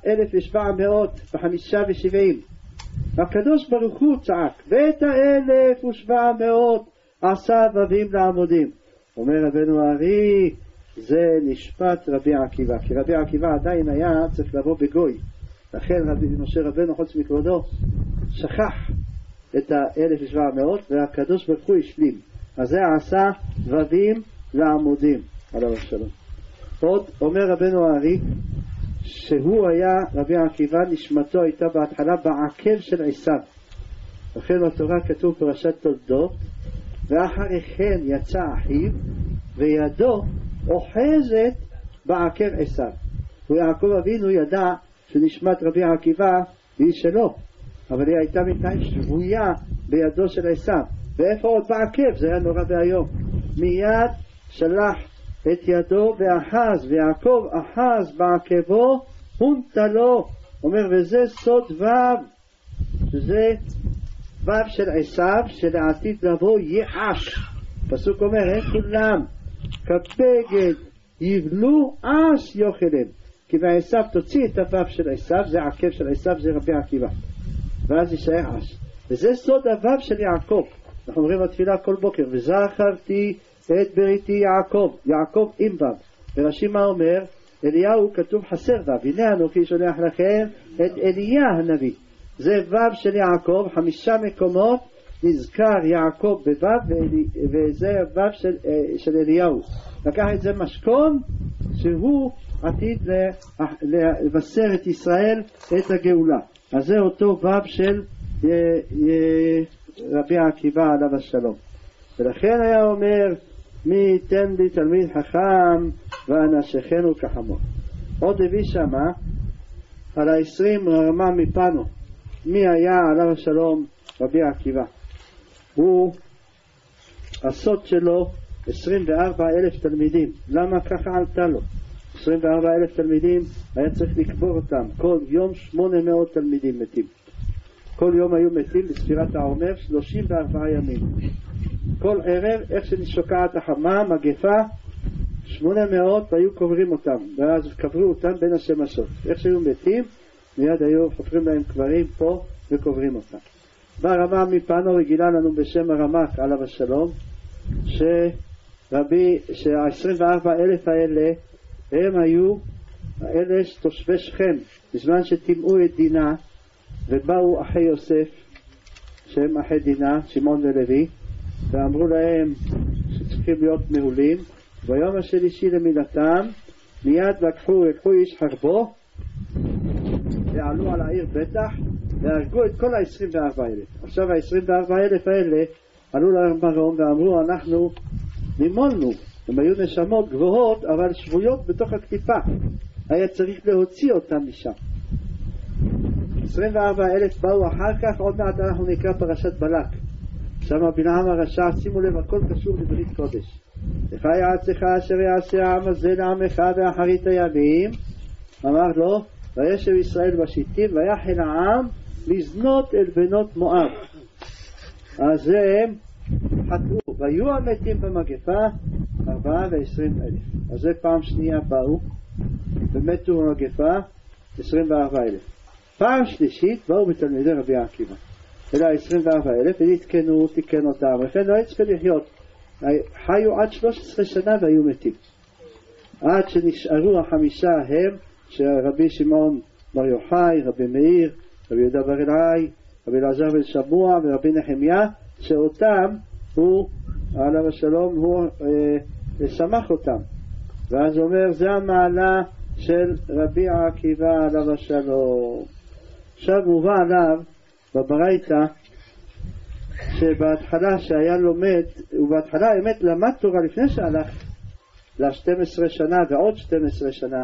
1,770. הקדוש ברוך הוא צעק ואת 1,700 עשה הבבים לעמודים. אומר רבנו הארי, זה נשפט רבי עקיבא, כי רבי עקיבא עדיין היה צריך לבוא בגוי, לכן משה רבנו חוץ מכבודו שכח את 1,700 והקדוש ברוך הוא השלים. אז זה עשה ובבים לעמודים עליו השלום. עוד אומר רבנו הארי שהוא היה, רבי עקיבא נשמתו הייתה בהתחלה בעקב של עשיו, לכן בתורה כתוב פרשת תולדות, ואחרי כן יצא אחיו וידו אוחזת בעקב עשיו. ויעקב אבינו ידע שנשמת רבי עקיבא היא שלו, אבל היא הייתה בינתיים שבויה בידו של עשיו. ואיפה עוד? בעקב. זה היה נורא והיום. מיד שלח את ידו ואחז, ויעקב אחז בעקבו הונטלו. אומר וזה סוד וו, שזה וו של עשיו שלעתיד לבוא ייאש. פסוק אומר הם כולם כבגד יבלו אש יאכלם. כי בעשיו תוציא את הוו של עשיו, זה עקב של עשיו, זה רבי עקיבא, ואז יישאר אש. וזה סוד הוו של יעקב. אנחנו אומרים בתפילה כל בוקר וזכרתי את בריתי יעקב, יעקב עם וו. ורש"י מה אומר? אליהו כתוב חסר וו, הנה אנוכי שולח לכם את אליה הנביא. זה וו של יעקב, 5 מקומות נזכר יעקב בוו, וזה וו של אליהו. לקח את זה משכון שהוא עתיד לבשר את ישראל את הגאולה. אז זה אותו וו של רבי עקיבא עליו השלום. ולכן היה אומר מי ייתן לי תלמיד חכם ואנשכנו כחמור. עוד הביא שמה על 20 רמה מפנו. מי היה עליו השלום? רבי עקיבא. הוא הסוד שלו 24,000 תלמידים. למה ככה עלתה לו? 24,000 תלמידים, היה צריך לקבור אותם. כל יום 800 תלמידים מתים. כל יום היו מתים בספירת העומר 34 ימים. כל ערב, איך שנשוקעת החמה, מגפה, 800 היו קוברים אותם, ואז קברו אותם בין השמשות. איך שהיו מתים, מיד היו חופרים להם קברים פה וקוברים אותם. בא רמ"א מפנו וגילה לנו בשם הרמ"ק עליו השלום, שה-24,000 האלה הם היו האלה תושבי שכם, בזמן שטימאו את דינה ובאו אחי יוסף שהם אחי דינה, שמעון ולוי, ואמרו להם שצריכים להיות מהולים. ביום השלישי למילתם מיד לקחו איש חרבו ועלו על העיר בטח והרגו את כל ה-24,000. עכשיו ה-24,000 האלה עלו למרום ואמרו אנחנו נימולנו, הם היו נשמות גבוהות אבל שבויות בתוך הקטיפה, היה צריך להוציא אותם משם. 24,000 באו אחר כך, עוד מעט אנחנו נקרא פרשת בלק, שם בלעם הרשע, שימו לב הכל קשור לברית קודש. לך יעצך אשר יעשה העם הזה לעמך באחרית הימים, אמר לו וישב ישראל בשיטים ויחל העם לזנות אל בנות מואב, אז הם חטאו והיו המתים במגפה 24,000. אז זה פעם שנייה באו ומתו במגפה 24,000. פעם שלישית באו בתלמידי רבי עקיבא אלא 24,000 תיקן אותם, לכן לא צריכים לחיות, חיו עד 13 שנה והיו מתים, עד שנשארו החמישה הם שרבי שמעון בר יוחאי, רבי מאיר, רבי יהודה בר אלעאי, רבי אלעזר בן שמוע ורבי נחמיה, שאותם הוא עליו השלום הוא שמח אותם. ואז אומר זה המעלה של רבי עקיבא עליו השלום. עכשיו מובא עליו בברייתא שבהתחלה שהיה לומד, ובהתחלה האמת למד תורה לפני שהלך ל-12 שנה ועוד 12 שנה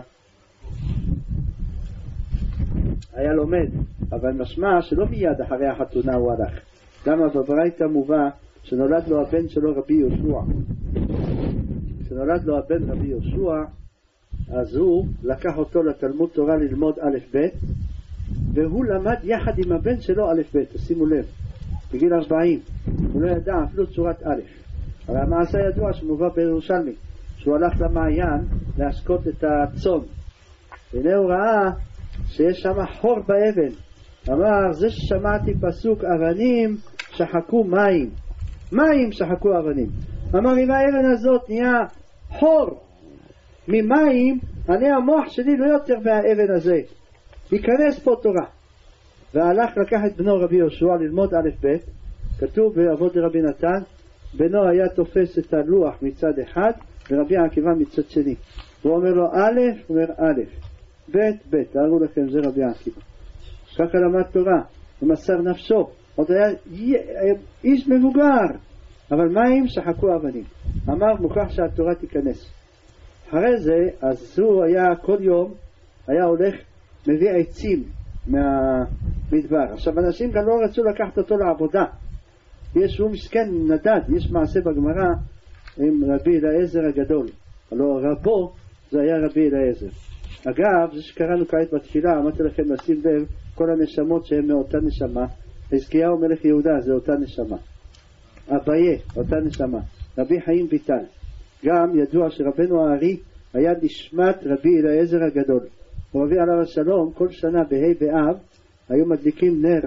היה לומד, אבל משמע שלא מיד אחרי החתונה הוא הלך. למה בברייתא מובא שנולד לו הבן שלו רבי יהושע, כשנולד לו הבן רבי יהושע אז הוא לקח אותו לתלמוד תורה ללמוד א' ב', והוא למד יחד עם הבן שלו א' ב', שימו לב, בגיל 40 הוא לא ידע אפילו צורת א'. אבל המעשה ידוע שמובא בירושלמי שהוא הלך למעיין להשקות את הצאן, והנה הוא ראה שיש שם חור באבן, אמר זה ששמעתי פסוק אבנים שחקו מים, מים שחקו אבנים. אמר אם האבן הזאת נהיה חור ממים, אני המוח שלי לא יותר מהאבן הזה, ייכנס פה תורה. והלך לקח את בנו רבי יהושע ללמוד א' ב', כתוב באבות דרבי נתן, בנו היה תופס את הלוח מצד אחד ורבי עקיבא מצד שני, הוא אומר לו א', הוא אומר א', ב' ב', תארו לכם זה רבי עקיבא, ככה למד תורה ומסר נפשו, עוד היה איש מבוגר, אבל מים שחקו אבנים. אמר מוכרח שהתורה תיכנס. אחרי זה אז הוא היה כל יום היה הולך מביא עצים מהמדבר. עכשיו אנשים גם לא רצו לקחת אותו לעבודה, יש הוא מסכן נדד. יש מעשה בגמרא עם רבי אליעזר הגדול, הלוא רבו זה היה רבי אליעזר. אגב זה שקראנו כעת בתפילה, אמרתי לכם לשים לב כל הנשמות שהן מאותה נשמה, חזקיהו מלך יהודה זה אותה נשמה, אביה אותה נשמה, רבי חיים ויטל. גם ידוע שרבנו הארי היה נשמת רבי אליעזר הגדול. רבי עליו השלום כל שנה בה' באב היו מדליקים נר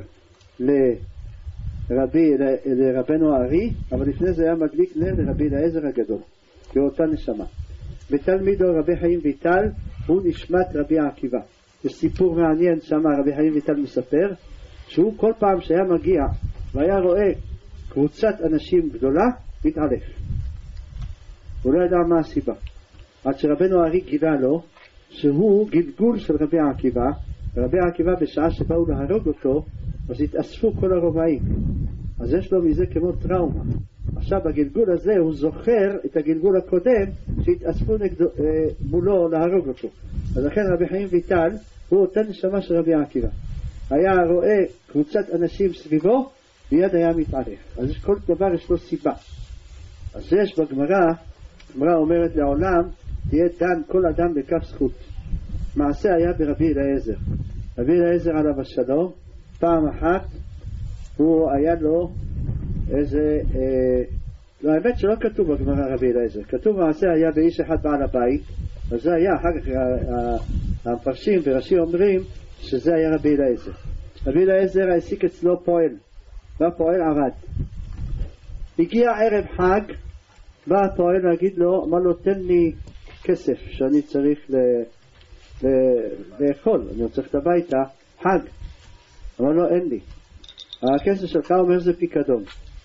לרבנו הארי, אבל לפני זה היה מדליק נר לרבי אליעזר הגדול באותה נשמה. ותלמידו רבי חיים ויטל הוא נשמת רבי עקיבא. יש סיפור מעניין שם רבי חיים ויטל מספר שהוא כל פעם שהיה מגיע והיה רואה קבוצת אנשים גדולה מתעלף, הוא לא ידע מה הסיבה, עד שרבנו הארי גילה לו שהוא גלגול של רבי עקיבא. רבי עקיבא בשעה שבאו להרוג אותו אז התאספו כל הרומאים, אז יש לו מזה כמו טראומה. עכשיו בגלגול הזה הוא זוכר את הגלגול הקודם שהתאספו מולו להרוג אותו, אז לכן רבי חיים ויטל הוא אותה נשמה של רבי עקיבא, היה רואה קבוצת אנשים סביבו מיד היה מתעלף. אז כל דבר יש לו סיבה. אז יש בגמרא, הגמרא אומרת לעולם תהיה דן כל אדם בכף זכות. מעשה היה ברבי אליעזר. רבי אליעזר עליו השלום פעם אחת הוא היה לו איזה לא, האמת שלא כתוב בגמרא רבי אליעזר, כתוב מעשה היה באיש אחד בעל הבית, אז זה היה, אחר כך המפרשים ורש"י אומרים שזה היה רבי אליעזר. רבי אליעזר העסיק אצלו פועל, והפועל עבד. הגיע ערב חג, בא הפועל להגיד לו, אמר לו תן לי כסף שאני צריך לאכול, אני צריך את הביתה, חג. אמר לו אין לי, הכסף שלך אומר זה פיקדון.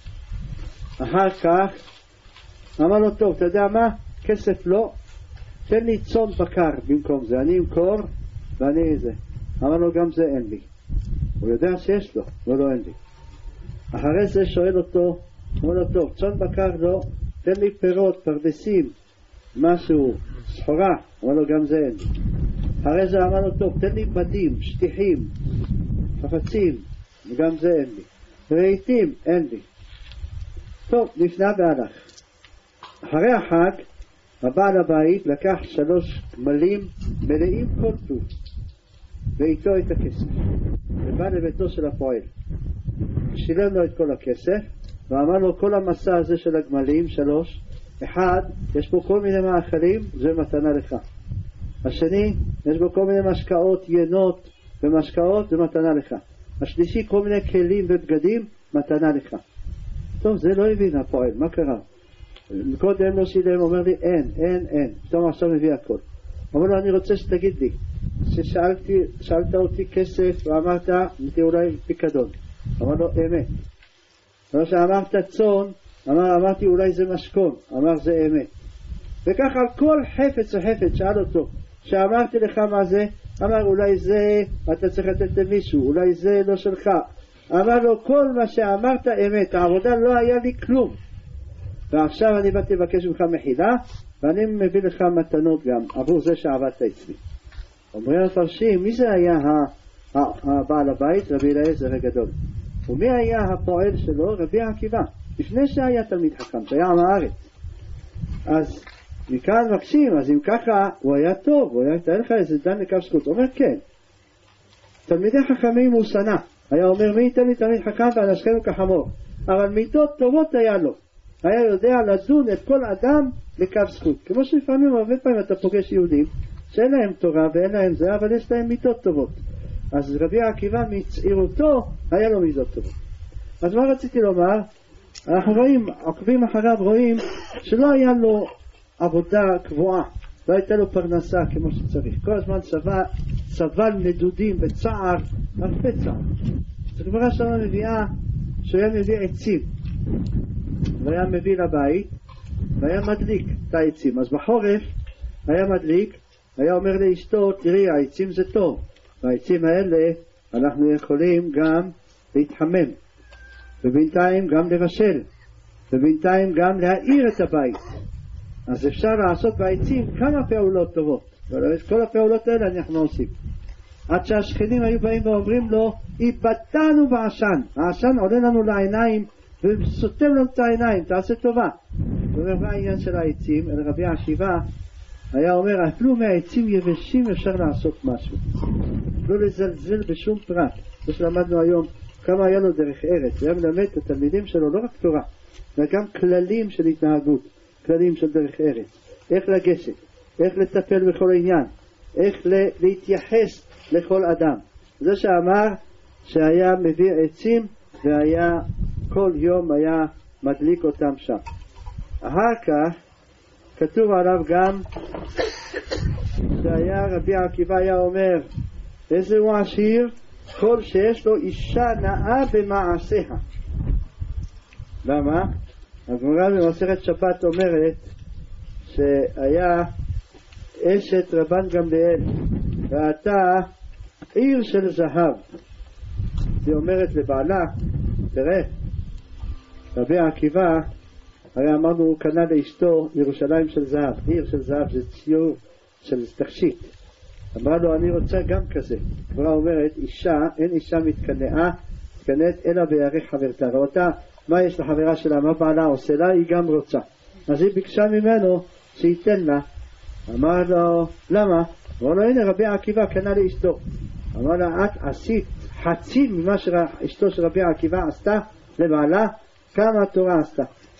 אחר כך אמר לו טוב, אתה יודע מה, כסף לא, תן לי צאן בקר במקום זה, אני אמכור ואני זה. אמר לו גם זה אין לי, הוא יודע שיש לו, אבל לא אין לי. אחרי זה שואל אותו, אמר לו טוב, צאן בקר לא, תן לי פירות, פרדסים, משהו, סחורה, אמר לו גם זה אין לי. אחרי זה אמר לו טוב, תן לי בדים, שטיחים, חפצים, וגם זה אין לי. רהיטים, אין לי. טוב, לפני והלך. אחרי החג, הבעל הבית לקח 3 גמלים מלאים כל טוב, ואיתו את הכסף. ובא לביתו של הפועל. שילם לו את כל הכסף, ואמר לו כל המסע הזה של הגמלים, 3, אחד, יש בו כל מיני מאכלים, זה מתנה לך. השני, יש בו כל מיני משקאות, ינות ומשקאות, זה מתנה לך. השלישי, כל מיני כלים ובגדים, מתנה לך. טוב, זה לא הבין הפועל, מה קרה? קודם לא שילם, אומר לי אין, פתאום עכשיו מביא הכל. אומר לו, אני רוצה שתגיד לי, ששאלת אותי כסף ואמרת, נתתי אולי פיקדון. אמר לו, אמת. אמר שאמרת צאן, אמרתי אולי זה משכון, אמר זה אמת. וכך על כל חפץ וחפץ שאל אותו, שאמרתי לך מה זה, אמר אולי זה אתה צריך לתת למישהו, אולי זה לא שלך. אמר לו כל מה שאמרת אמת, העבודה לא היה לי כלום, ועכשיו אני באתי לבקש ממך מחילה, ואני מביא לך מתנות גם עבור זה שעבדת אצלי. אומרים המפרשים, מי זה היה הבעל הבית? רבי אליעזר הגדול. ומי היה הפועל שלו? רבי עקיבא, לפני שהיה תלמיד חכם, שהיה עם הארץ. אז מכאן מקשים, אז אם ככה הוא היה טוב, הוא היה תאר לך איזה דן לקו זכות. אומר כן, תלמידי חכמים הוא שנא, היה אומר מי ייתן לי תלמיד חכם ואנשכנו כחמור, אבל מידות טובות היה לו, היה יודע לדון את כל אדם לקו זכות. כמו שלפעמים הרבה פעמים אתה פוגש יהודים שאין להם תורה ואין להם זה, אבל יש להם מידות טובות. אז רבי עקיבא מצעירותו היה לו מידות טובות. אז מה רציתי לומר? אנחנו רואים, עוקבים אחריו, רואים שלא היה לו עבודה קבועה, לא הייתה לו פרנסה כמו שצריך, כל הזמן סבל נדודים וצער, הרבה צער. הגמרא שלנו מביאה שהוא היה מביא עצים, והיה מביא לבית והיה מדליק את העצים. אז בחורף היה מדליק, היה אומר לאשתו, תראי העצים זה טוב, והעצים האלה אנחנו יכולים גם להתחמם, ובינתיים גם לבשל, ובינתיים גם להאיר את הבית. אז אפשר לעשות בעצים כמה פעולות טובות, ואת כל הפעולות האלה אנחנו עושים. עד שהשכנים היו באים ואומרים לו, איבדנו בעשן, העשן עולה לנו לעיניים וסותם לנו את העיניים, תעשה טובה. ואומר, מה העניין של העצים? אל רבי עקיבא היה אומר, אפילו מהעצים יבשים אפשר לעשות משהו, לא לזלזל בשום פרט. כמו שלמדנו היום, כמה היה לו דרך ארץ, היה מלמד את התלמידים שלו לא רק תורה, אלא גם כללים של התנהגות, כללים של דרך ארץ, איך לגשת, איך לטפל בכל עניין, איך להתייחס לכל אדם. זה שאמר שהיה מביא עצים והיה כל יום היה מדליק אותם שם. אחר כך כתוב עליו גם שהיה רבי עקיבא היה אומר, איזה הוא עשיר? כל שיש לו אישה נאה במעשיה. למה? הגמרא במסכת שבת אומרת שהיה אשת רבן גמליאל ואתה עיר של זהב. היא אומרת לבעלה, תראה, רבי עקיבא הרי אמרנו הוא קנה לאשתו ירושלים של זהב, עיר של זהב זה ציור של תכשיט. אמרה לו אני רוצה גם כזה. הגמרא אומרת אישה, אין אישה מתקנאת אלא בירך חברתה, ואותה מה יש לחברה שלה, מה בעלה עושה לה, היא גם רוצה. אז היא ביקשה ממנו שייתן לה. אמר לו למה? אמר לו הנה רבי עקיבא קנה לאשתו. אמר לה את עשית חצי ממה שאשתו של רבי עקיבא עשתה לבעלה, כמה התורה עשתה.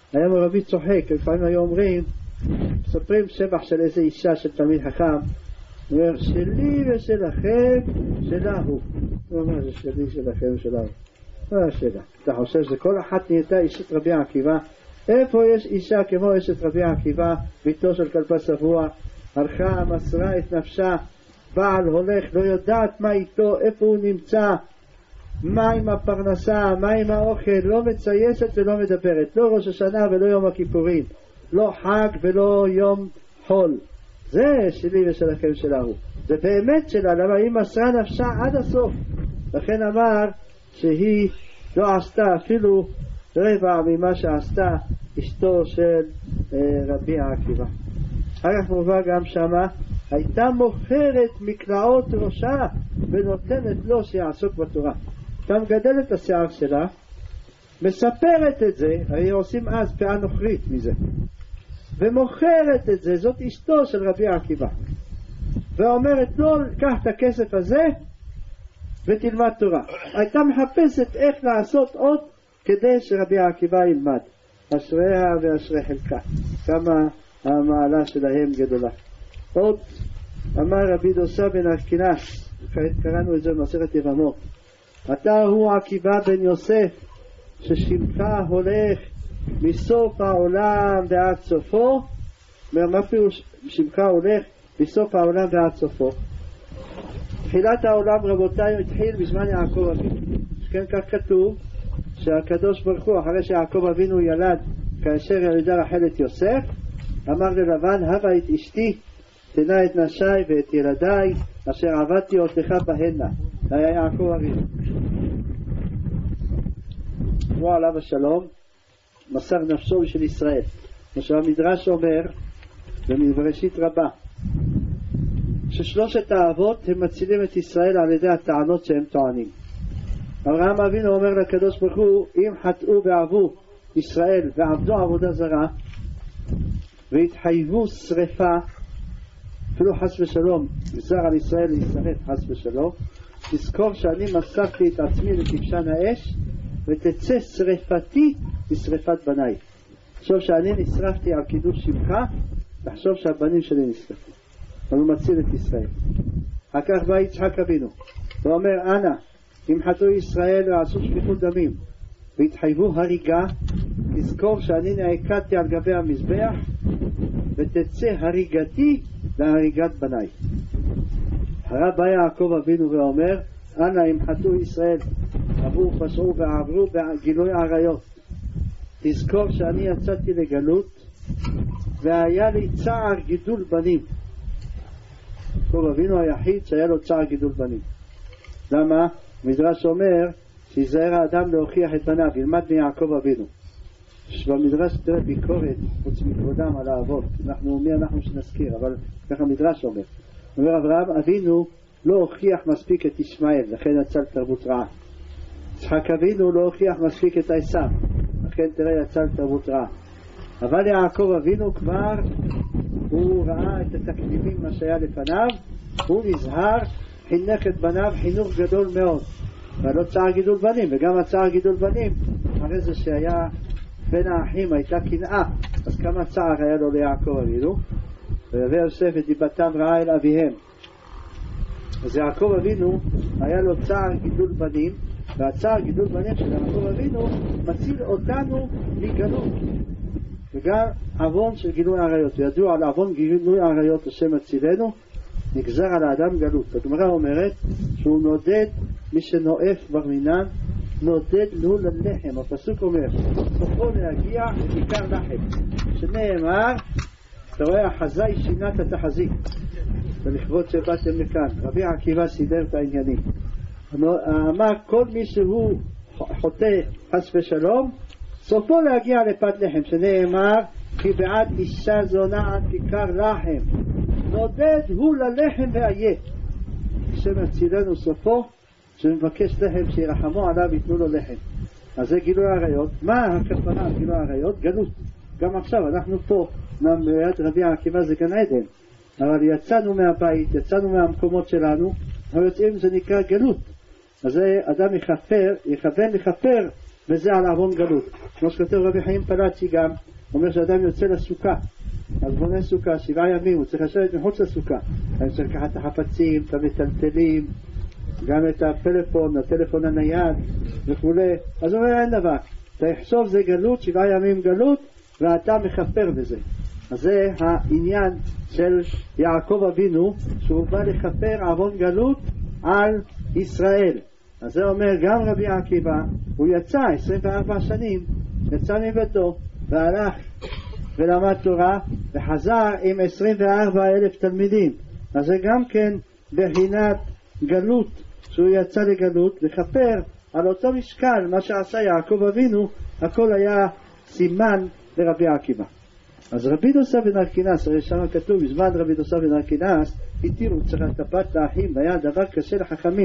היה מרבי צוחק, לפעמים היו אומרים, מספרים שבח של איזה אישה של תלמיד חכם, הוא אומר, שלי ושלכם, שלה הוא. הוא אומר, זה שלי, שלכם ושלה הוא. מה השאלה? אתה חושב שכל אחת נהייתה אישת רבי עקיבא? איפה יש אישה כמו אשת רבי עקיבא, ביתו של כלבה שבוע, הלכה, מסרה את נפשה, בעל הולך, לא יודעת מה איתו, איפה הוא נמצא, מה עם הפרנסה, מה עם האוכל, לא מצייסת ולא מדברת, לא ראש השנה ולא יום הכיפורים, לא חג ולא יום חול. זה שלי ושלכם שלנו, זה באמת שלה, למה היא מסרה נפשה עד הסוף. לכן אמר שהיא לא עשתה אפילו רבע ממה שעשתה אשתו של רבי עקיבא. אחר מובא גם שמה, הייתה מוכרת מקלעות ראשה ונותנת לו שיעסוק בתורה. אתה מגדל את השיער שלה, מספרת את זה, הרי עושים אז פאה נוכרית מזה, ומוכרת את זה, זאת אשתו של רבי עקיבא, ואומרת לו, קח את הכסף הזה ותלמד תורה. הייתה מחפשת איך לעשות עוד כדי שרבי עקיבא ילמד. אשריה ואשרי חלקה, כמה המעלה שלהם גדולה. עוד אמר רבי דוסה בן ארקינס, קראנו את זה במסכת יבמות, אתה הוא עקיבא בן יוסף ששמך הולך מסוף העולם ועד סופו. מה פירוש שמך הולך מסוף העולם ועד סופו? תחילת העולם רבותיי התחיל בזמן יעקב אבינו, כן, כך כתוב שהקדוש ברוך הוא אחרי שיעקב אבינו ילד, כאשר ילדה רחל את יוסף, אמר ללבן, הבה את אשתי, תנה את נשי ואת ילדיי אשר עבדתי אותך בהנה. היה יעקב אבינו, הוא עליו השלום מסר נפשו של ישראל. מה שהמדרש אומר בבראשית רבה, ששלושת האבות הם מצילים את ישראל על ידי הטענות שהם טוענים. אברהם אבינו אומר לקדוש ברוך הוא, אם חטאו ועבו ישראל ועבדו עבודה זרה והתחייבו שריפה, אפילו חס ושלום גזר על ישראל להישרף חס ושלום, תזכור שאני מסרתי את עצמי לכבשן האש ותצא שריפתי לשריפת בניי. תחשוב שאני נשרפתי על קידוש שמך, תחשוב שהבנים שלי נשרפו. אבל הוא מציל את ישראל. אחר כך בא יצחק אבינו ואומר, אנא אם חטאו ישראל ועשו שפיכות דמים והתחייבו הריגה, תזכור שאני נעקדתי על גבי המזבח ותצא הריגתי להריגת בניי. אחריו בא יעקב אבינו ואומר, אנא אם חטאו ישראל עברו פשעו ועברו בגילוי עריות, תזכור שאני יצאתי לגלות והיה לי צער גידול בנים. יעקב אבינו היחיד שהיה לו צער גידול בנים. למה? המדרש אומר שיזהר האדם להוכיח את בניו, ילמד מיעקב אבינו. במדרש תראה ביקורת חוץ מכבודם על האבות, מי אנחנו שנזכיר, אבל ככה המדרש אומר. אומר אברהם אבינו לא הוכיח מספיק את ישמעאל, לכן יצא לתרבות רעה. יצחק אבינו לא הוכיח מספיק את עשיו, לכן תראה יצא לתרבות רעה. אבל יעקב אבינו כבר הוא ראה את התקדימים מה שהיה לפניו, הוא נזהר, חינך את בניו חינוך גדול מאוד, ולא צער גידול בנים. וגם הצער גידול בנים, הרי זה שהיה בין האחים הייתה קנאה, אז כמה צער היה לו ליעקב אבינו, ויבא יוסף את דיבתם רעה אל אביהם. אז יעקב אבינו היה לו צער גידול בנים, והצער גידול בנים של יעקב אבינו מציל אותנו מגלות, וגם עוון של גילוי עריות. וידוע על עוון גילוי עריות השם מצילנו, נגזר על האדם גלות. הגמרא אומרת שהוא נודד, מי שנואף בר מינן נודד לו ללחם. הפסוק אומר סופו להגיע לכיכר לחם, שנאמר, אתה רואה החזאי שינת התחזית ולכבוד שבאתם לכאן. רבי עקיבא סידר את העניינים, אמר כל מי שהוא חוטא חס ושלום סופו להגיע לפת לחם, שנאמר כי בעד אישה זונה עד כיכר לחם, נודד הוא ללחם והיה. שמצילנו סופו שמבקש לחם, שירחמו עליו יתנו לו לחם. אז זה גילוי עריות. מה הכוונה על גילוי עריות? גלות. גם עכשיו אנחנו פה ביד רבי עקיבא זה גן עדן, אבל יצאנו מהבית, יצאנו מהמקומות שלנו, אבל יוצאים, זה נקרא גלות. אז זה אדם יכוון לכפר וזה על ארון גלות. כמו שכותב רבי חיים פלאצ'י גם, אומר שאדם יוצא לסוכה, אז בונה סוכה 7 ימים, הוא צריך לשבת מחוץ לסוכה, הוא צריך לקחת את החפצים, את המטלטלים, גם את הפלאפון, הטלפון הנייד וכו'. אז הוא אומר אין דבר, אתה יחשוב זה גלות, 7 ימים גלות, ואתה מכפר בזה. אז זה העניין של יעקב אבינו, שהוא בא לכפר עוון גלות על ישראל. אז זה אומר גם רבי עקיבא, הוא יצא 24 שנים, יצא מביתו והלך ולמד תורה וחזר עם 24,000 תלמידים. אז זה גם כן בחינת גלות, שהוא יצא לגלות לכפר על אותו משקל מה שעשה יעקב אבינו. הכל היה סימן לרבי עקיבא. אז רבי דוסא בן ארקינס, הרי שם כתוב בזמן רבי דוסא בן ארקינס התירו צריך טפת לאחים, והיה דבר קשה לחכמים.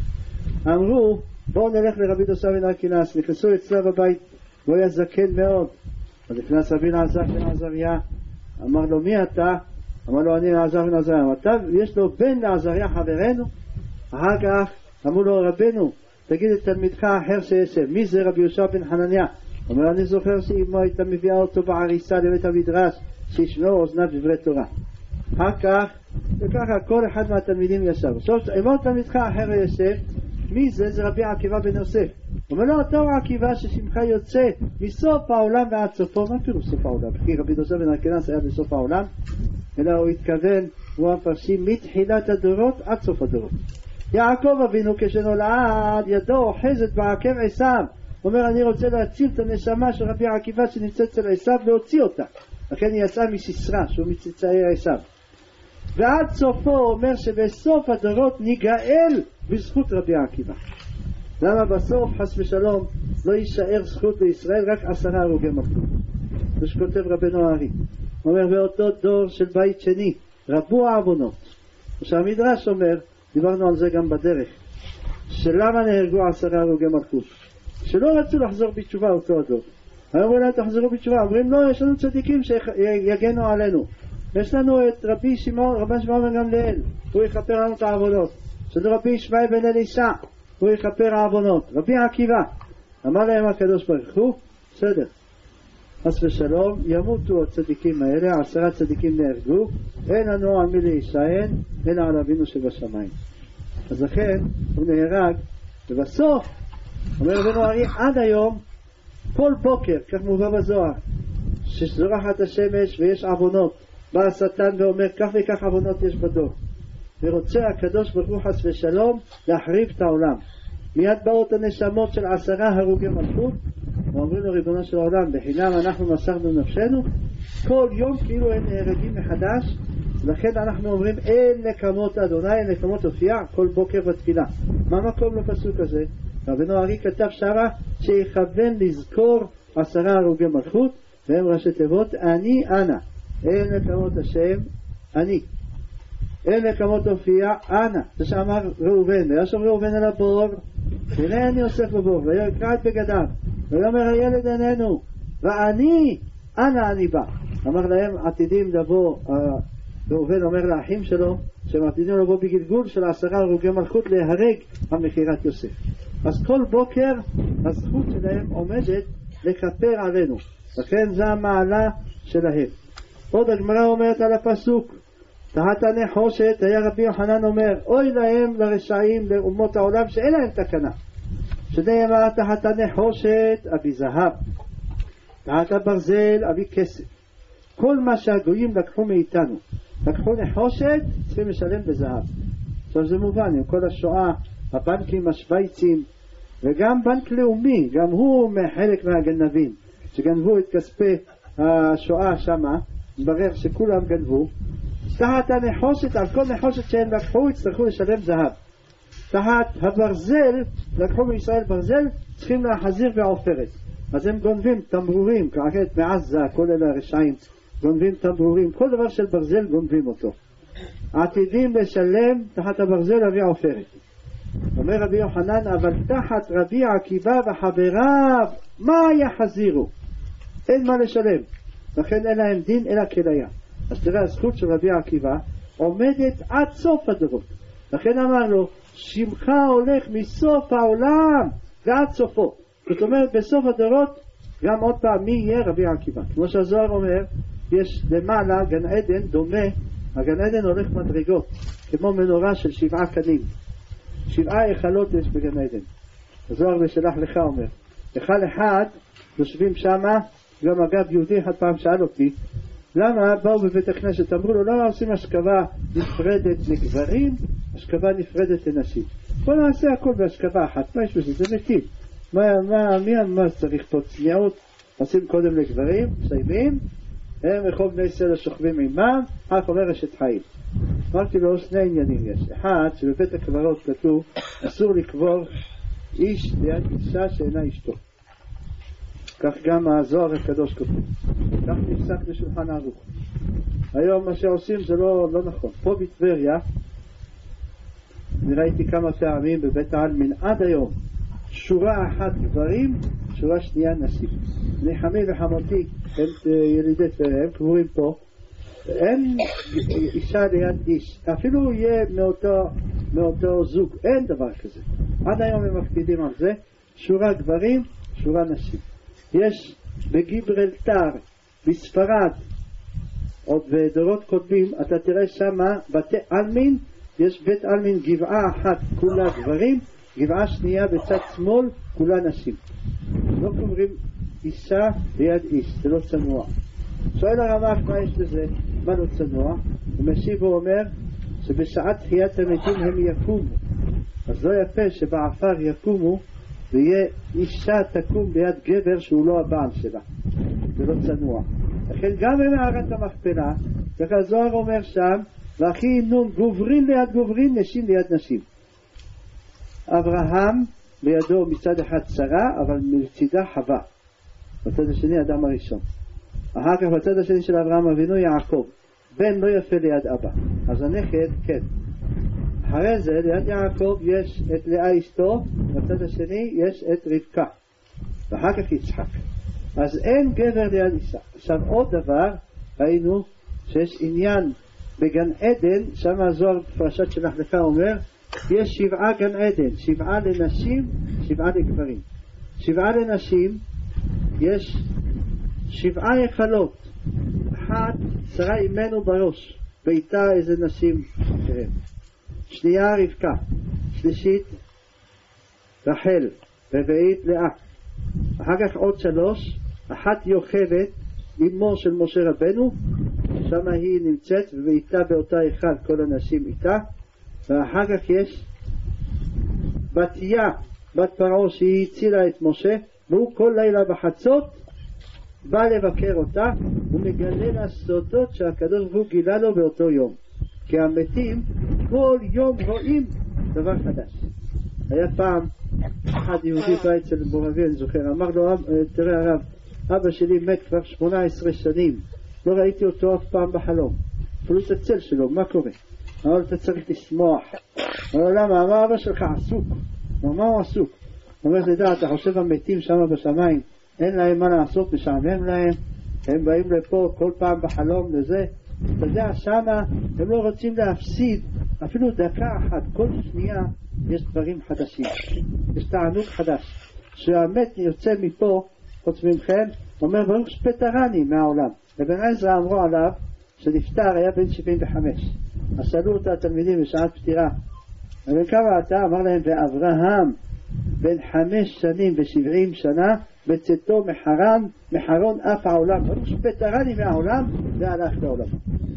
אמרו בואו נלך לרבי דוסא בן ארקינס, נכנסו אצלה בבית והוא היה זקן מאוד. אז נכנס רבי אלעזר בן עזריה, אמר לו מי אתה? אמר לו אני אלעזר בן עזריה. יש לו בן לעזריה חברנו. אחר כך אמרו לו רבנו תגיד את תלמידך האחר שישב, מי זה? רבי יהושע בן חנניה. אומר אני זוכר שאמו הייתה מביאה אותו בעריסה לבית המדרש שישמעו אוזניו דברי תורה. אחר כך וככה כל אחד מהתלמידים ישב. עכשיו אמר תלמידך האחר ישב, מי זה? זה רבי עקיבא בן יוסף. אומר לו אותו עקיבא ששמך יוצא מסוף העולם ועד סופו. מה פירוש סוף העולם? כי רבי דוסא בן ארקינס היה בסוף העולם, אלא הוא התכוון, הוא המפרשים מתחילת הדורות עד סוף הדורות. יעקב אבינו כשנולד ידו אוחזת בעקב עשיו, אומר אני רוצה להציל את הנשמה של רבי עקיבא שנמצאת אצל עשיו, להוציא אותה. לכן היא יצאה מסיסרא שהוא מצאצאי עשיו. ועד סופו אומר שבסוף הדורות ניגאל בזכות רבי עקיבא. למה בסוף חס ושלום לא יישאר זכות לישראל, רק 10 הרוגי מלכות. זה שכותב רבנו הארי, אומר באותו דור של בית שני רבו העוונות. שהמדרש אומר, דיברנו על זה גם בדרך, שלמה נהרגו 10 הרוגי מלכות? שלא רצו לחזור בתשובה אותו הדור. אמרו להם תחזרו בתשובה, אומרים לא, יש לנו צדיקים שיגנו עלינו, יש לנו את רבי שמעון בן גמליאל, הוא יכפר לנו את העוונות. יש לנו רבי ישמעאל בן אלישע, הוא יכפר העוונות. רבי עקיבא, אמר להם הקדוש ברוך הוא בסדר, חס ושלום ימותו הצדיקים האלה, 10 צדיקים נהרגו, אין לנו על מי להישען אלא על אבינו שבשמיים. אז לכן הוא נהרג. ובסוף אומר רבנו הארי עד היום כל בוקר, כך מובא בזוהר, שזורחת השמש ויש עוונות, בא השטן ואומר כך וכך עוונות יש בדור, ורוצה הקדוש ברוך הוא חס ושלום להחריב את העולם. מיד באות הנשמות של 10 הרוגי מלכות ואומרים לו ריבונו של העולם בחינם אנחנו מסרנו נפשנו, כל יום כאילו הם נהרגים מחדש. לכן אנחנו אומרים אין נקמות אדוני, אין נקמות הופיע כל בוקר בתפילה. מה מקום לפסוק הזה? רבנו הארי כתב שמה שיכוון לזכור 10 הרוגי מלכות, והם ראשי תיבות אני אנא, אין נקמות השם אני, אין נקמות הופיע אנא. זה שאמר ראובן, וישב ראובן אל הבור הנה אני אוסף בבור ויקרע את בגדיו ויאמר הילד איננו ואני אנא אני בא. אמר להם עתידים לבוא, ראובן אומר לאחים שלו שהם עתידים לבוא בגלגול של 10 הרוגי מלכות להרג המכירת יוסף. אז כל בוקר הזכות שלהם עומדת לכפר עלינו, לכן זה המעלה שלהם. עוד הגמרא אומרת על הפסוק תחת הנחושת, היה רבי יוחנן אומר אוי להם לרשעים לאומות העולם שאין להם תקנה, שנאמר תחת הנחושת אבי זהב, תחת הברזל אבי כסף. כל מה שהגויים לקחו מאיתנו, לקחו נחושת, צריכים לשלם בזהב. עכשיו זה מובן, עם כל השואה, הבנקים השוויצים וגם בנק לאומי, גם הוא חלק מהגנבים שגנבו את כספי השואה שמה, מברר שכולם גנבו. תחת הנחושת, על כל נחושת שהם לקחו יצטרכו לשלם זהב. תחת הברזל, לקחו מישראל ברזל, צריכים להחזיר בעופרת. אז הם גונבים תמרורים, כעת מעזה, כל אלה הרשעים גונבים תמרורים, כל דבר של ברזל גונבים אותו, עתידים לשלם תחת הברזל אבי עופרת. אומר רבי יוחנן אבל תחת רבי עקיבא וחבריו מה יחזירו? אין מה לשלם, לכן אין להם דין אלא כליה. אז תראה הזכות של רבי עקיבא עומדת עד סוף הדורות. לכן אמר לו שמך הולך מסוף העולם ועד סופו. זאת אומרת בסוף הדורות גם עוד פעם מי יהיה רבי עקיבא. כמו שהזוהר אומר, יש למעלה גן עדן דומה, הגן עדן הולך מדרגות כמו מנורה של 7 קנים, 7 היכלות יש בגן עדן. הזוהר בשלח לך אומר, היכל אחד יושבים שמה. גם אגב יהודי אחד פעם שאל אותי למה באו בבית הכנסת, אמרו לו למה עושים השכבה נפרדת לגברים, השכבה נפרדת לנשים. בוא נעשה הכל בהשכבה אחת, מה יש בזה? זה מתים. מה צריך פה צניעות? עושים קודם לגברים, מסיימים, הם רחוב בני סלע שוכבים עימם, אך אומר אשת חיים. אמרתי לו 2 עניינים יש. אחד, שבבית הקברות כתוב אסור לקבור איש ליד אישה שאינה אשתו. כך גם הזוהר הקדוש כתוב. כך נפסק בשולחן ערוך. היום מה שעושים זה לא נכון. פה בטבריה אני ראיתי כמה פעמים בבית העלמין עד היום שורה אחת גברים, שורה שנייה נשים. אני חמי וחמותי הם ילידי טבריה, הם קבורים פה, אין אישה ליד איש, אפילו יהיה מאותו זוג, אין דבר כזה. עד היום הם מקפידים על זה, שורה גברים, שורה נשים. יש בגיברלטר, בספרד, עוד בדורות קודמים, אתה תראה שמה בתי עלמין, יש בית עלמין גבעה אחת כולה גברים, גבעה שנייה בצד שמאל כולה נשים. לא קוראים אישה ליד איש, זה לא צנוע. שואל הרמ"ח מה יש לזה, מה לא צנוע? הוא משיב ואומר שבשעת תחיית המתים הם יקומו, אז לא יפה שבעפר יקומו ויהיה אישה תקום ליד גבר שהוא לא הבעל שלה, זה לא צנוע. לכן גם במערת המכפלה, ככה הזוהר אומר שם, והכי נון גוברין ליד גוברין, נשים ליד נשים. אברהם לידו מצד אחד שרה, אבל מצידה חווה, בצד השני אדם הראשון. אחר כך בצד השני של אברהם אבינו יעקב, בן לא יפה ליד אבא, אז הנכד כן. אחרי זה ליד יעקב יש את לאה אשתו, בצד השני יש את רבקה, ואחר כך יצחק. אז אין גבר ליד אישה. עכשיו עוד דבר, ראינו שיש עניין בגן עדן, שם הזוהר בפרשת שלח לך אומר, יש 7 גן עדן, 7 לנשים, 7 לגברים. 7 לנשים, יש 7 היכלות, אחת שרה אימנו בראש, ביתה איזה נשים אחרים, שנייה רבקה, שלישית רחל, רביעית לאה, אחר כך עוד 3, אחת יוכבד, אמו של משה רבנו, שם היא נמצאת ואיתה באותה היכל כל הנשים איתה, ואחר כך יש בתיה, בת פרעה שהיא הצילה את משה, והוא כל לילה בחצות בא לבקר אותה ומגלה לה סודות שהקדוש ברוך הוא גילה לו באותו יום, כי המתים כל יום רואים דבר חדש. היה פעם אחד יהודי בא אצל מורבי, אני זוכר, אמר לו, תראה הרב, אבא שלי מת כבר 18 שנים, לא ראיתי אותו אף פעם בחלום, אפילו את הצל שלו, מה קורה? אמר לו, אתה צריך לשמוח. אמר לו, למה? אמר, אבא שלך עסוק. אמר, מה הוא עסוק? אומר, תדע, אתה חושב המתים שם בשמיים אין להם מה לעשות, משעמם להם, הם באים לפה כל פעם בחלום לזה, אתה יודע, שמה הם לא רוצים להפסיד אפילו דקה אחת, כל שנייה יש דברים חדשים, יש תענוג חדש. שהמת יוצא מפה, חוץ ממכם, אומר ברוך שפטרני מהעולם. ובן עזרא אמרו עליו שנפטר, היה בן 75. אז שאלו אותה התלמידים בשעת פטירה, אבל כמה אתה? אמר להם, ואברהם בן 5 שנים ו70 שנה בצאתו מחרון אף העולם, ברוך שפטרני מהעולם, והלך לעולם.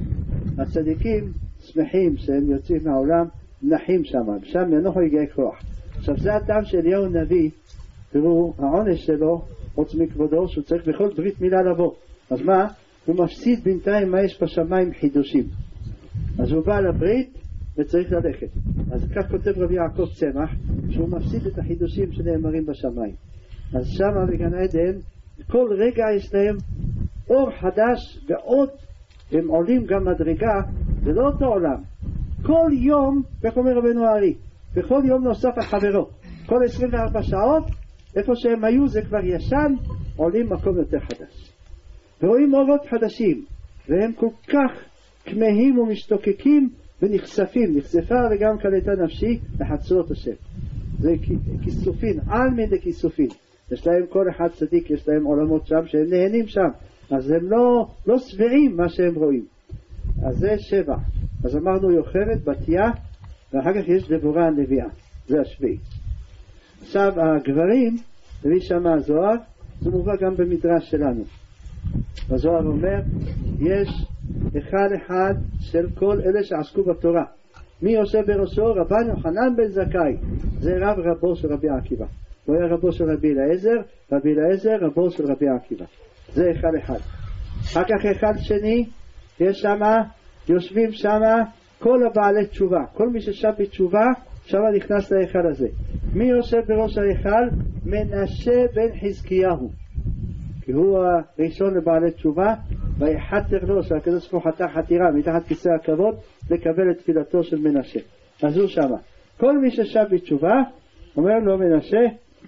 הצדיקים שמחים שהם יוצאים מהעולם, נחים שם ינוחו יגעי כוח. עכשיו זה הטעם של אליהו הנביא, תראו, העונש שלו חוץ מכבודו שהוא צריך בכל ברית מילה לבוא, אז מה? הוא מפסיד בינתיים מה יש בשמיים חידושים, אז הוא בא לברית וצריך ללכת. אז כך כותב רבי יעקב צמח, שהוא מפסיד את החידושים שנאמרים בשמיים. אז שם בגן עדן כל רגע יש להם אור חדש, ועוד הם עולים גם מדרגה, זה לא אותו עולם, כל יום, איך אומר רבנו הארי, בכל יום נוסף החברו, כל 24 שעות איפה שהם היו זה כבר ישן, עולים מקום יותר חדש ורואים אורות חדשים, והם כל כך כמהים ומשתוקקים ונחשפים, נחשפה וגם קלטה נפשי לחצרות השם. זה כיסופין, עלמין דכיסופין, יש להם כל אחד צדיק, יש להם עולמות שם שהם נהנים שם, אז הם לא שבעים מה שהם רואים. אז זה 7. אז אמרנו יוכרת, בתיה, ואחר כך יש דבורה הנביאה, זה השביעי. עכשיו הגברים, מביא שם הזוהר, זה מובא גם במדרש שלנו. הזוהר אומר, יש אחד של כל אלה שעסקו בתורה. מי יושב בראשו? רבן יוחנן בן זכאי, זה רבו של רבי עקיבא. הוא היה רבו של רבי אליעזר, רבי אליעזר רבו של רבי עקיבא. זה אחד. אחר כך אחד שני, יש שם, יושבים שם כל הבעלי תשובה, כל מי ששב בתשובה, שם נכנס להיכל הזה. מי יושב בראש ההיכל? מנשה בן חזקיהו, כי הוא הראשון לבעלי תשובה, ויחתר לו, שהקדוש ברוך הוא חתר חתירה מתחת כיסא הכבוד לקבל את תפילתו של מנשה. אז הוא שם. כל מי ששב בתשובה, אומר לו מנשה,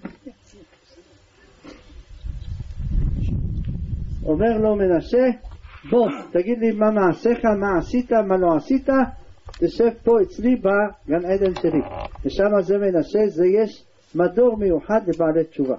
בוא תגיד לי מה מעשיך, מה עשית, מה לא עשית, תשב פה אצלי בגן עדן שלי. ושם זה מנשה, זה יש מדור מיוחד לבעלי תשובה.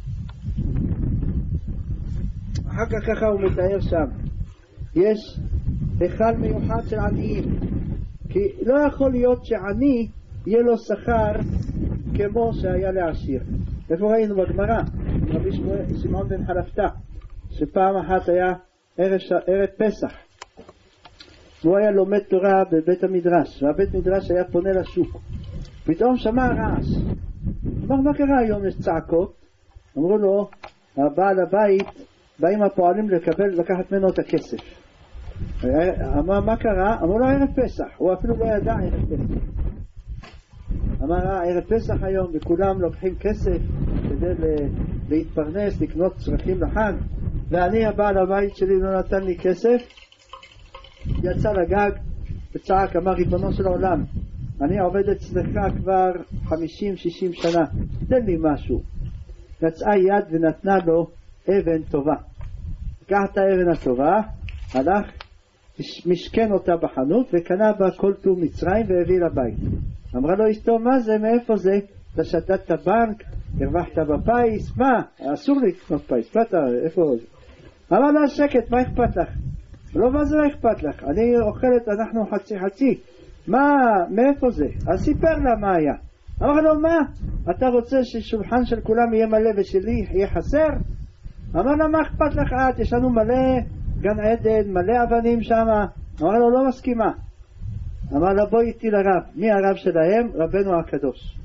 אחר כך ככה הוא מתאר שם, יש היכל מיוחד של עניים, כי לא יכול להיות שעני יהיה לו שכר כמו שהיה לעשיר. איפה ראינו בגמרא? רבי שמעון בן חלפתא, שפעם אחת היה ערב פסח, הוא היה לומד תורה בבית המדרש, והבית מדרש היה פונה לשוק, פתאום שמע רעש, אמר מה קרה היום? יש צעקות. אמרו לו, הבעל הבית באים הפועלים לקחת ממנו את הכסף. אמר מה קרה? אמרו לו ערב פסח, הוא אפילו לא ידע ערב פסח. אמר ערב פסח היום וכולם לוקחים כסף כדי להתפרנס, לקנות צרכים לחג, ואני הבעל הבית שלי לא נתן לי כסף. יצא לגג וצעק, אמר ריבונו של העולם, אני עובד אצלך כבר 50-60 שנה, תן לי משהו. יצאה יד ונתנה לו אבן טובה. לקח את האבן הטובה, הלך, משכן אותה בחנות וקנה בה כל טוב מצרים והביא לבית. אמרה לו אשתו, מה זה? מאיפה זה? אתה שתת בנק, הרווחת בפיס, מה? אסור לי לקנות פיס, איפה זה? אמר לה שקט, מה אכפת לך? לא, מה זה לא אכפת לך? אני אוכלת, אנחנו חצי. מה, מאיפה זה? אז סיפר לה מה היה. אמר לו, מה? אתה רוצה ששולחן של כולם יהיה מלא ושלי יהיה חסר? אמר לה, מה אכפת לך את? יש לנו מלא גן עדן, מלא אבנים שם. אמר לו, לא מסכימה. אמר לה, בואי איתי לרב. מי הרב שלהם? רבנו הקדוש.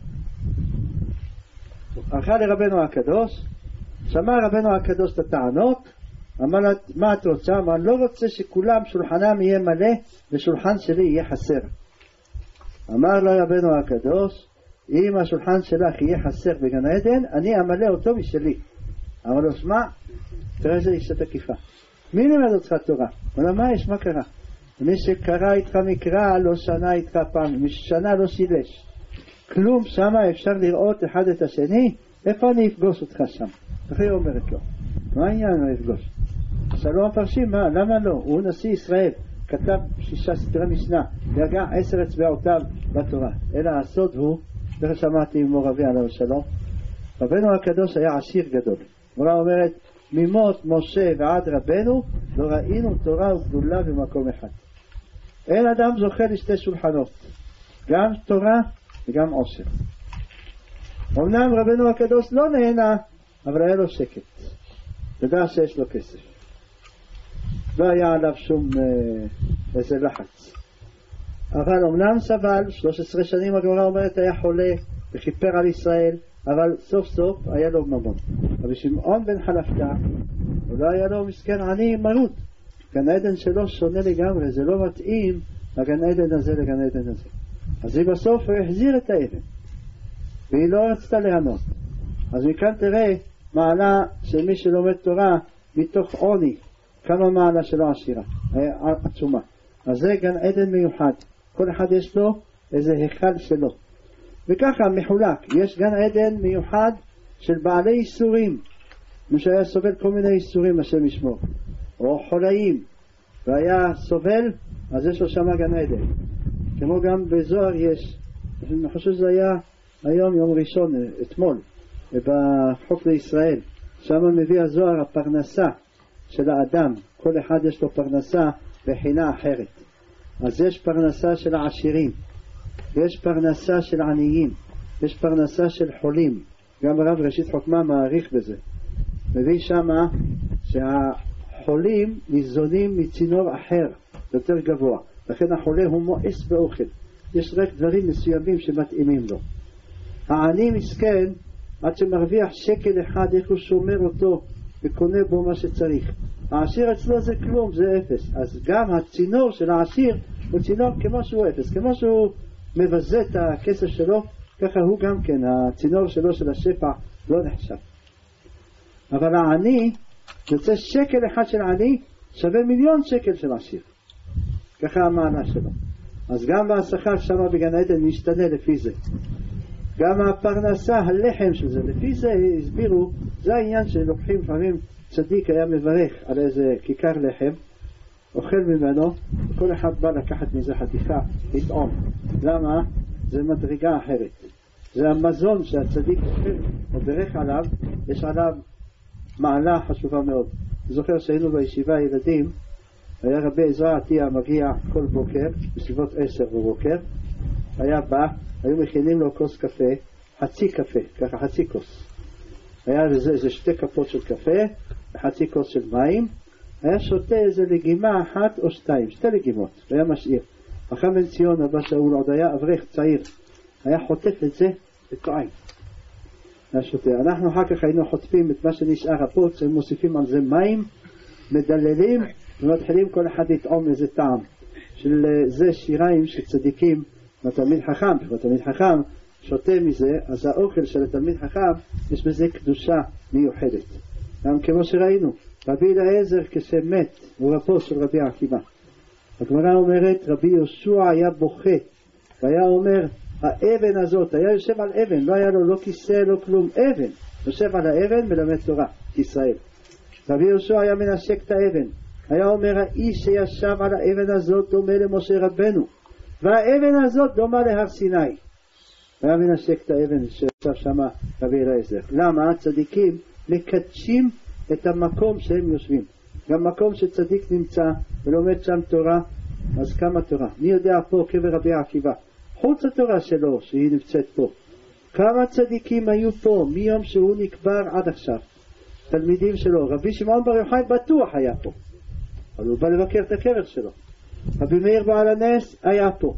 הלכה לרבנו הקדוש, שמע רבנו הקדוש את הטענות, אמר לה, מה את רוצה? אמר, לא רוצה שכולם שולחנם יהיה מלא ושולחן שלי יהיה חסר. אמר לו רבנו הקדוש, אם השולחן שלך יהיה חסר בגן עדן, אני אמלא אותו משלי. אמר לו, שמע, תראה איזה אישה תקיפה. מי לימד אותך תורה? אמר, מה יש? מה קרה? מי שקרא איתך מקרא לא שנה איתך פעם, מי ששנה לא שילש. כלום שמה אפשר לראות אחד את השני, איפה אני אפגוש אותך שם? אחרי היא אומרת לו, מה העניין לא אפגוש? שלום הפרשים, מה? למה לא? הוא נשיא ישראל, כתב 6 ספרי משנה, והגה 10 אצבעותיו בתורה. אלא הסוד הוא, איך שמעתי עם מורבי עליו שלום, רבנו הקדוש היה עשיר גדול. מורה אומרת, ממות משה ועד רבנו לא ראינו תורה וגדולה במקום אחד. אין אדם זוכה לשתי שולחנות, גם תורה וגם עושר. אמנם רבנו הקדוש לא נהנה, אבל היה לו שקט, תדע שיש לו כסף, לא היה עליו שום איזה לחץ. אבל אמנם סבל 13 שנים, הגמרא אומרת היה חולה וכיפר על ישראל, אבל סוף סוף היה לו ממון. רבי שמעון בן חלפתא, הוא לא היה לו מסכן עני מרות, גן עדן שלו שונה לגמרי, זה לא מתאים הגן עדן הזה לגן עדן הזה. אז היא בסוף החזיר את האבן והיא לא רצתה להנות. אז מכאן תראה מעלה של מי שלומד תורה מתוך עוני, כמה מעלה שלו עשירה עצומה. אז זה גן עדן מיוחד, כל אחד יש לו איזה היכל שלו, וככה מחולק. יש גן עדן מיוחד של בעלי איסורים, מי שהיה סובל כל מיני איסורים השם ישמור, או חולאים והיה סובל, אז יש לו שם גן עדן. כמו גם בזוהר יש, אני חושב שזה היה היום יום ראשון, אתמול, בחוק לישראל, שם מביא הזוהר הפרנסה של האדם, כל אחד יש לו פרנסה בחינה אחרת. אז יש פרנסה של העשירים, יש פרנסה של עניים, יש פרנסה של חולים. גם הרב ראשית חוכמה מעריך בזה, מביא שמה שהחולים ניזונים מצינור אחר יותר גבוה, לכן החולה הוא מואס באוכל, יש רק דברים מסוימים שמתאימים לו. העני מסכן עד שמרוויח שקל אחד, איך הוא שומר אותו וקונה בו מה שצריך. העשיר אצלו זה כלום, זה אפס. אז גם הצינור של העשיר הוא צינור כמו שהוא אפס, כמו שהוא מבזה את הכסף שלו, ככה הוא גם כן, הצינור שלו של השפע לא נחשב. אבל העני, יוצא שקל אחד של עני שווה 1,000,000 שקל של עשיר, ככה המעלה שלו. אז גם השכר שם בגן עדן משתנה לפי זה, גם הפרנסה, הלחם של זה, לפי זה הסבירו, זה העניין שלוקחים לפעמים, צדיק היה מברך על איזה כיכר לחם, אוכל ממנו, וכל אחד בא לקחת מזה חתיכה, לטעום. למה? זה מדרגה אחרת. זה המזון שהצדיק אוכל, או ברך עליו, יש עליו מעלה חשובה מאוד. אני זוכר שהיינו בישיבה ילדים, היה רבי עזרא עטיה מגיע כל בוקר, בסביבות 10 בבוקר, היה בא, היו מכינים לו כוס קפה, חצי קפה, ככה חצי כוס. היה איזה 2 כפות של קפה, וחצי כוס של מים, היה שותה איזה לגימה אחת או 2, 2 לגימות, והיה משאיר. החכם בן ציון אבא שאול עוד היה אברך צעיר, היה חוטף את זה בטועם. היה שותה. אנחנו אחר כך היינו חוטפים את מה שנשאר הפוץ, הם מוסיפים על זה מים, מדללים, ומתחילים כל אחד לטעום איזה טעם. של זה שיריים שצדיקים, והתלמיד חכם, והתלמיד חכם שותה מזה, אז האוכל של התלמיד חכם יש בזה קדושה מיוחדת. גם כמו שראינו, רבי אליעזר כשמת הוא רבו של רבי עקיבא. הגמרא אומרת, רבי יהושע היה בוכה והיה אומר, האבן הזאת, היה יושב על אבן, לא היה לו לא כיסא לא כלום, אבן, יושב על האבן מלמד תורה, ישראל. רבי יהושע היה מנשק את האבן, היה אומר, האיש שישב על האבן הזאת דומה למשה רבנו, והאבן הזאת דומה להר סיני. היה מנשק את האבן שישב שם רבי אליעזר. למה? צדיקים מקדשים את המקום שהם יושבים. גם מקום שצדיק נמצא ולומד שם תורה, אז כמה תורה? מי יודע פה קבר רבי עקיבא? חוץ התורה שלו שהיא נמצאת פה. כמה צדיקים היו פה מיום שהוא נקבר עד עכשיו? תלמידים שלו. רבי שמעון בר יוחאי בטוח היה פה, אבל הוא בא לבקר את הקבר שלו. רבי מאיר בעל הנס היה פה.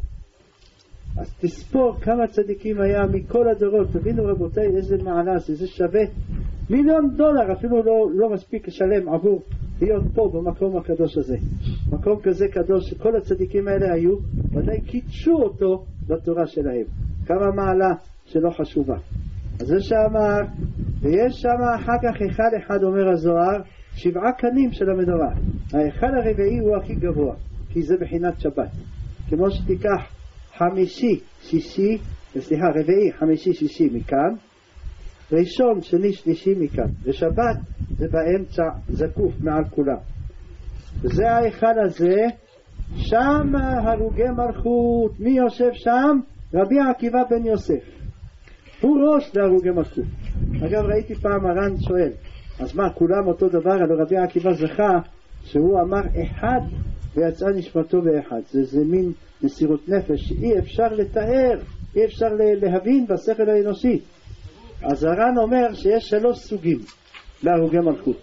אז תספור כמה צדיקים היה מכל הדורות. תבינו רבותיי איזה מעלה זה, זה שווה $1,000,000, אפילו לא מספיק לשלם עבור להיות פה במקום הקדוש הזה. מקום כזה קדוש שכל הצדיקים האלה היו, ודאי קידשו אותו לתורה שלהם. כמה מעלה שלא חשובה. אז זה שאמר, ויש שם אחר כך אחד אומר הזוהר, 7 קנים של המנורה. האחד הרביעי הוא הכי גבוה, כי זה בחינת שבת. כמו שתיקח רביעי, חמישי, שישי מכאן, ראשון, שני, שלישי מכאן, ושבת זה באמצע זקוף מעל כולם. וזה האחד הזה, שם הרוגי מלכות. מי יושב שם? רבי עקיבא בן יוסף, הוא ראש להרוגי מלכות. אגב ראיתי פעם הר"ן שואל, אז מה כולם אותו דבר? על רבי עקיבא זכה שהוא אמר אחד ויצאה נשמתו באחד. זה מין מסירות נפש שאי אפשר לתאר, אי אפשר להבין בשכל האנושי. אז הר"ן אומר שיש 3 סוגים להרוגי מלכות.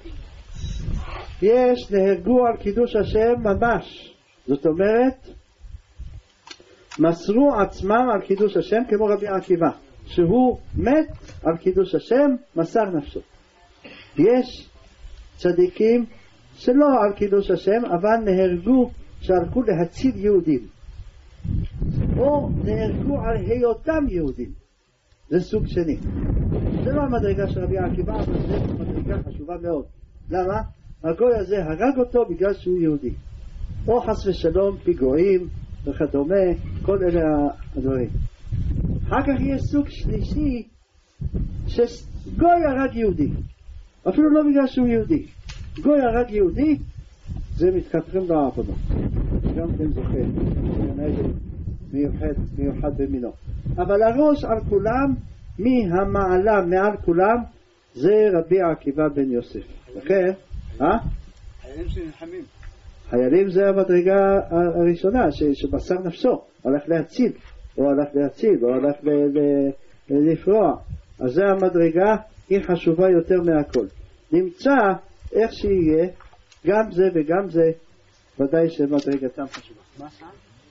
יש נהרגו על קידוש השם ממש, זאת אומרת מסרו עצמם על קידוש השם, כמו רבי עקיבא שהוא מת על קידוש השם, מסר נפשו. יש צדיקים שלא על קידוש השם, אבל נהרגו שהלכו להציל יהודים, או נהרגו על היותם יהודים. זה סוג שני. זה לא המדרגה של רבי עקיבא, אבל זה מדרגה חשובה מאוד. למה? הגוי הזה הרג אותו בגלל שהוא יהודי, או חס ושלום פיגועים וכדומה, כל אלה הדברים. אחר כך יש סוג שלישי שגוי הרג יהודי, אפילו לא בגלל שהוא יהודי. גוי הרג יהודי, זה מתכתרים בעבודות, גם כן זוכה מיוחד במינו. אבל הראש על כולם מי המעלה מעל כולם? זה רבי עקיבא בן יוסף. לכן, חיילים שנלחמים. חיילים זה המדרגה הראשונה שמסר נפשו, הלך להציל, או הלך לפרוע. אז זה המדרגה, היא חשובה יותר מהכל. נמצא איך שיהיה, גם זה וגם זה, ודאי שמדרגתם חשובה. מה שעה?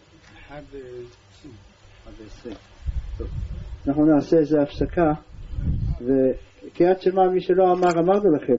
1:20. טוב. אנחנו נעשה איזה הפסקה, וקריאת שמע מי שלא אמרנו לכם.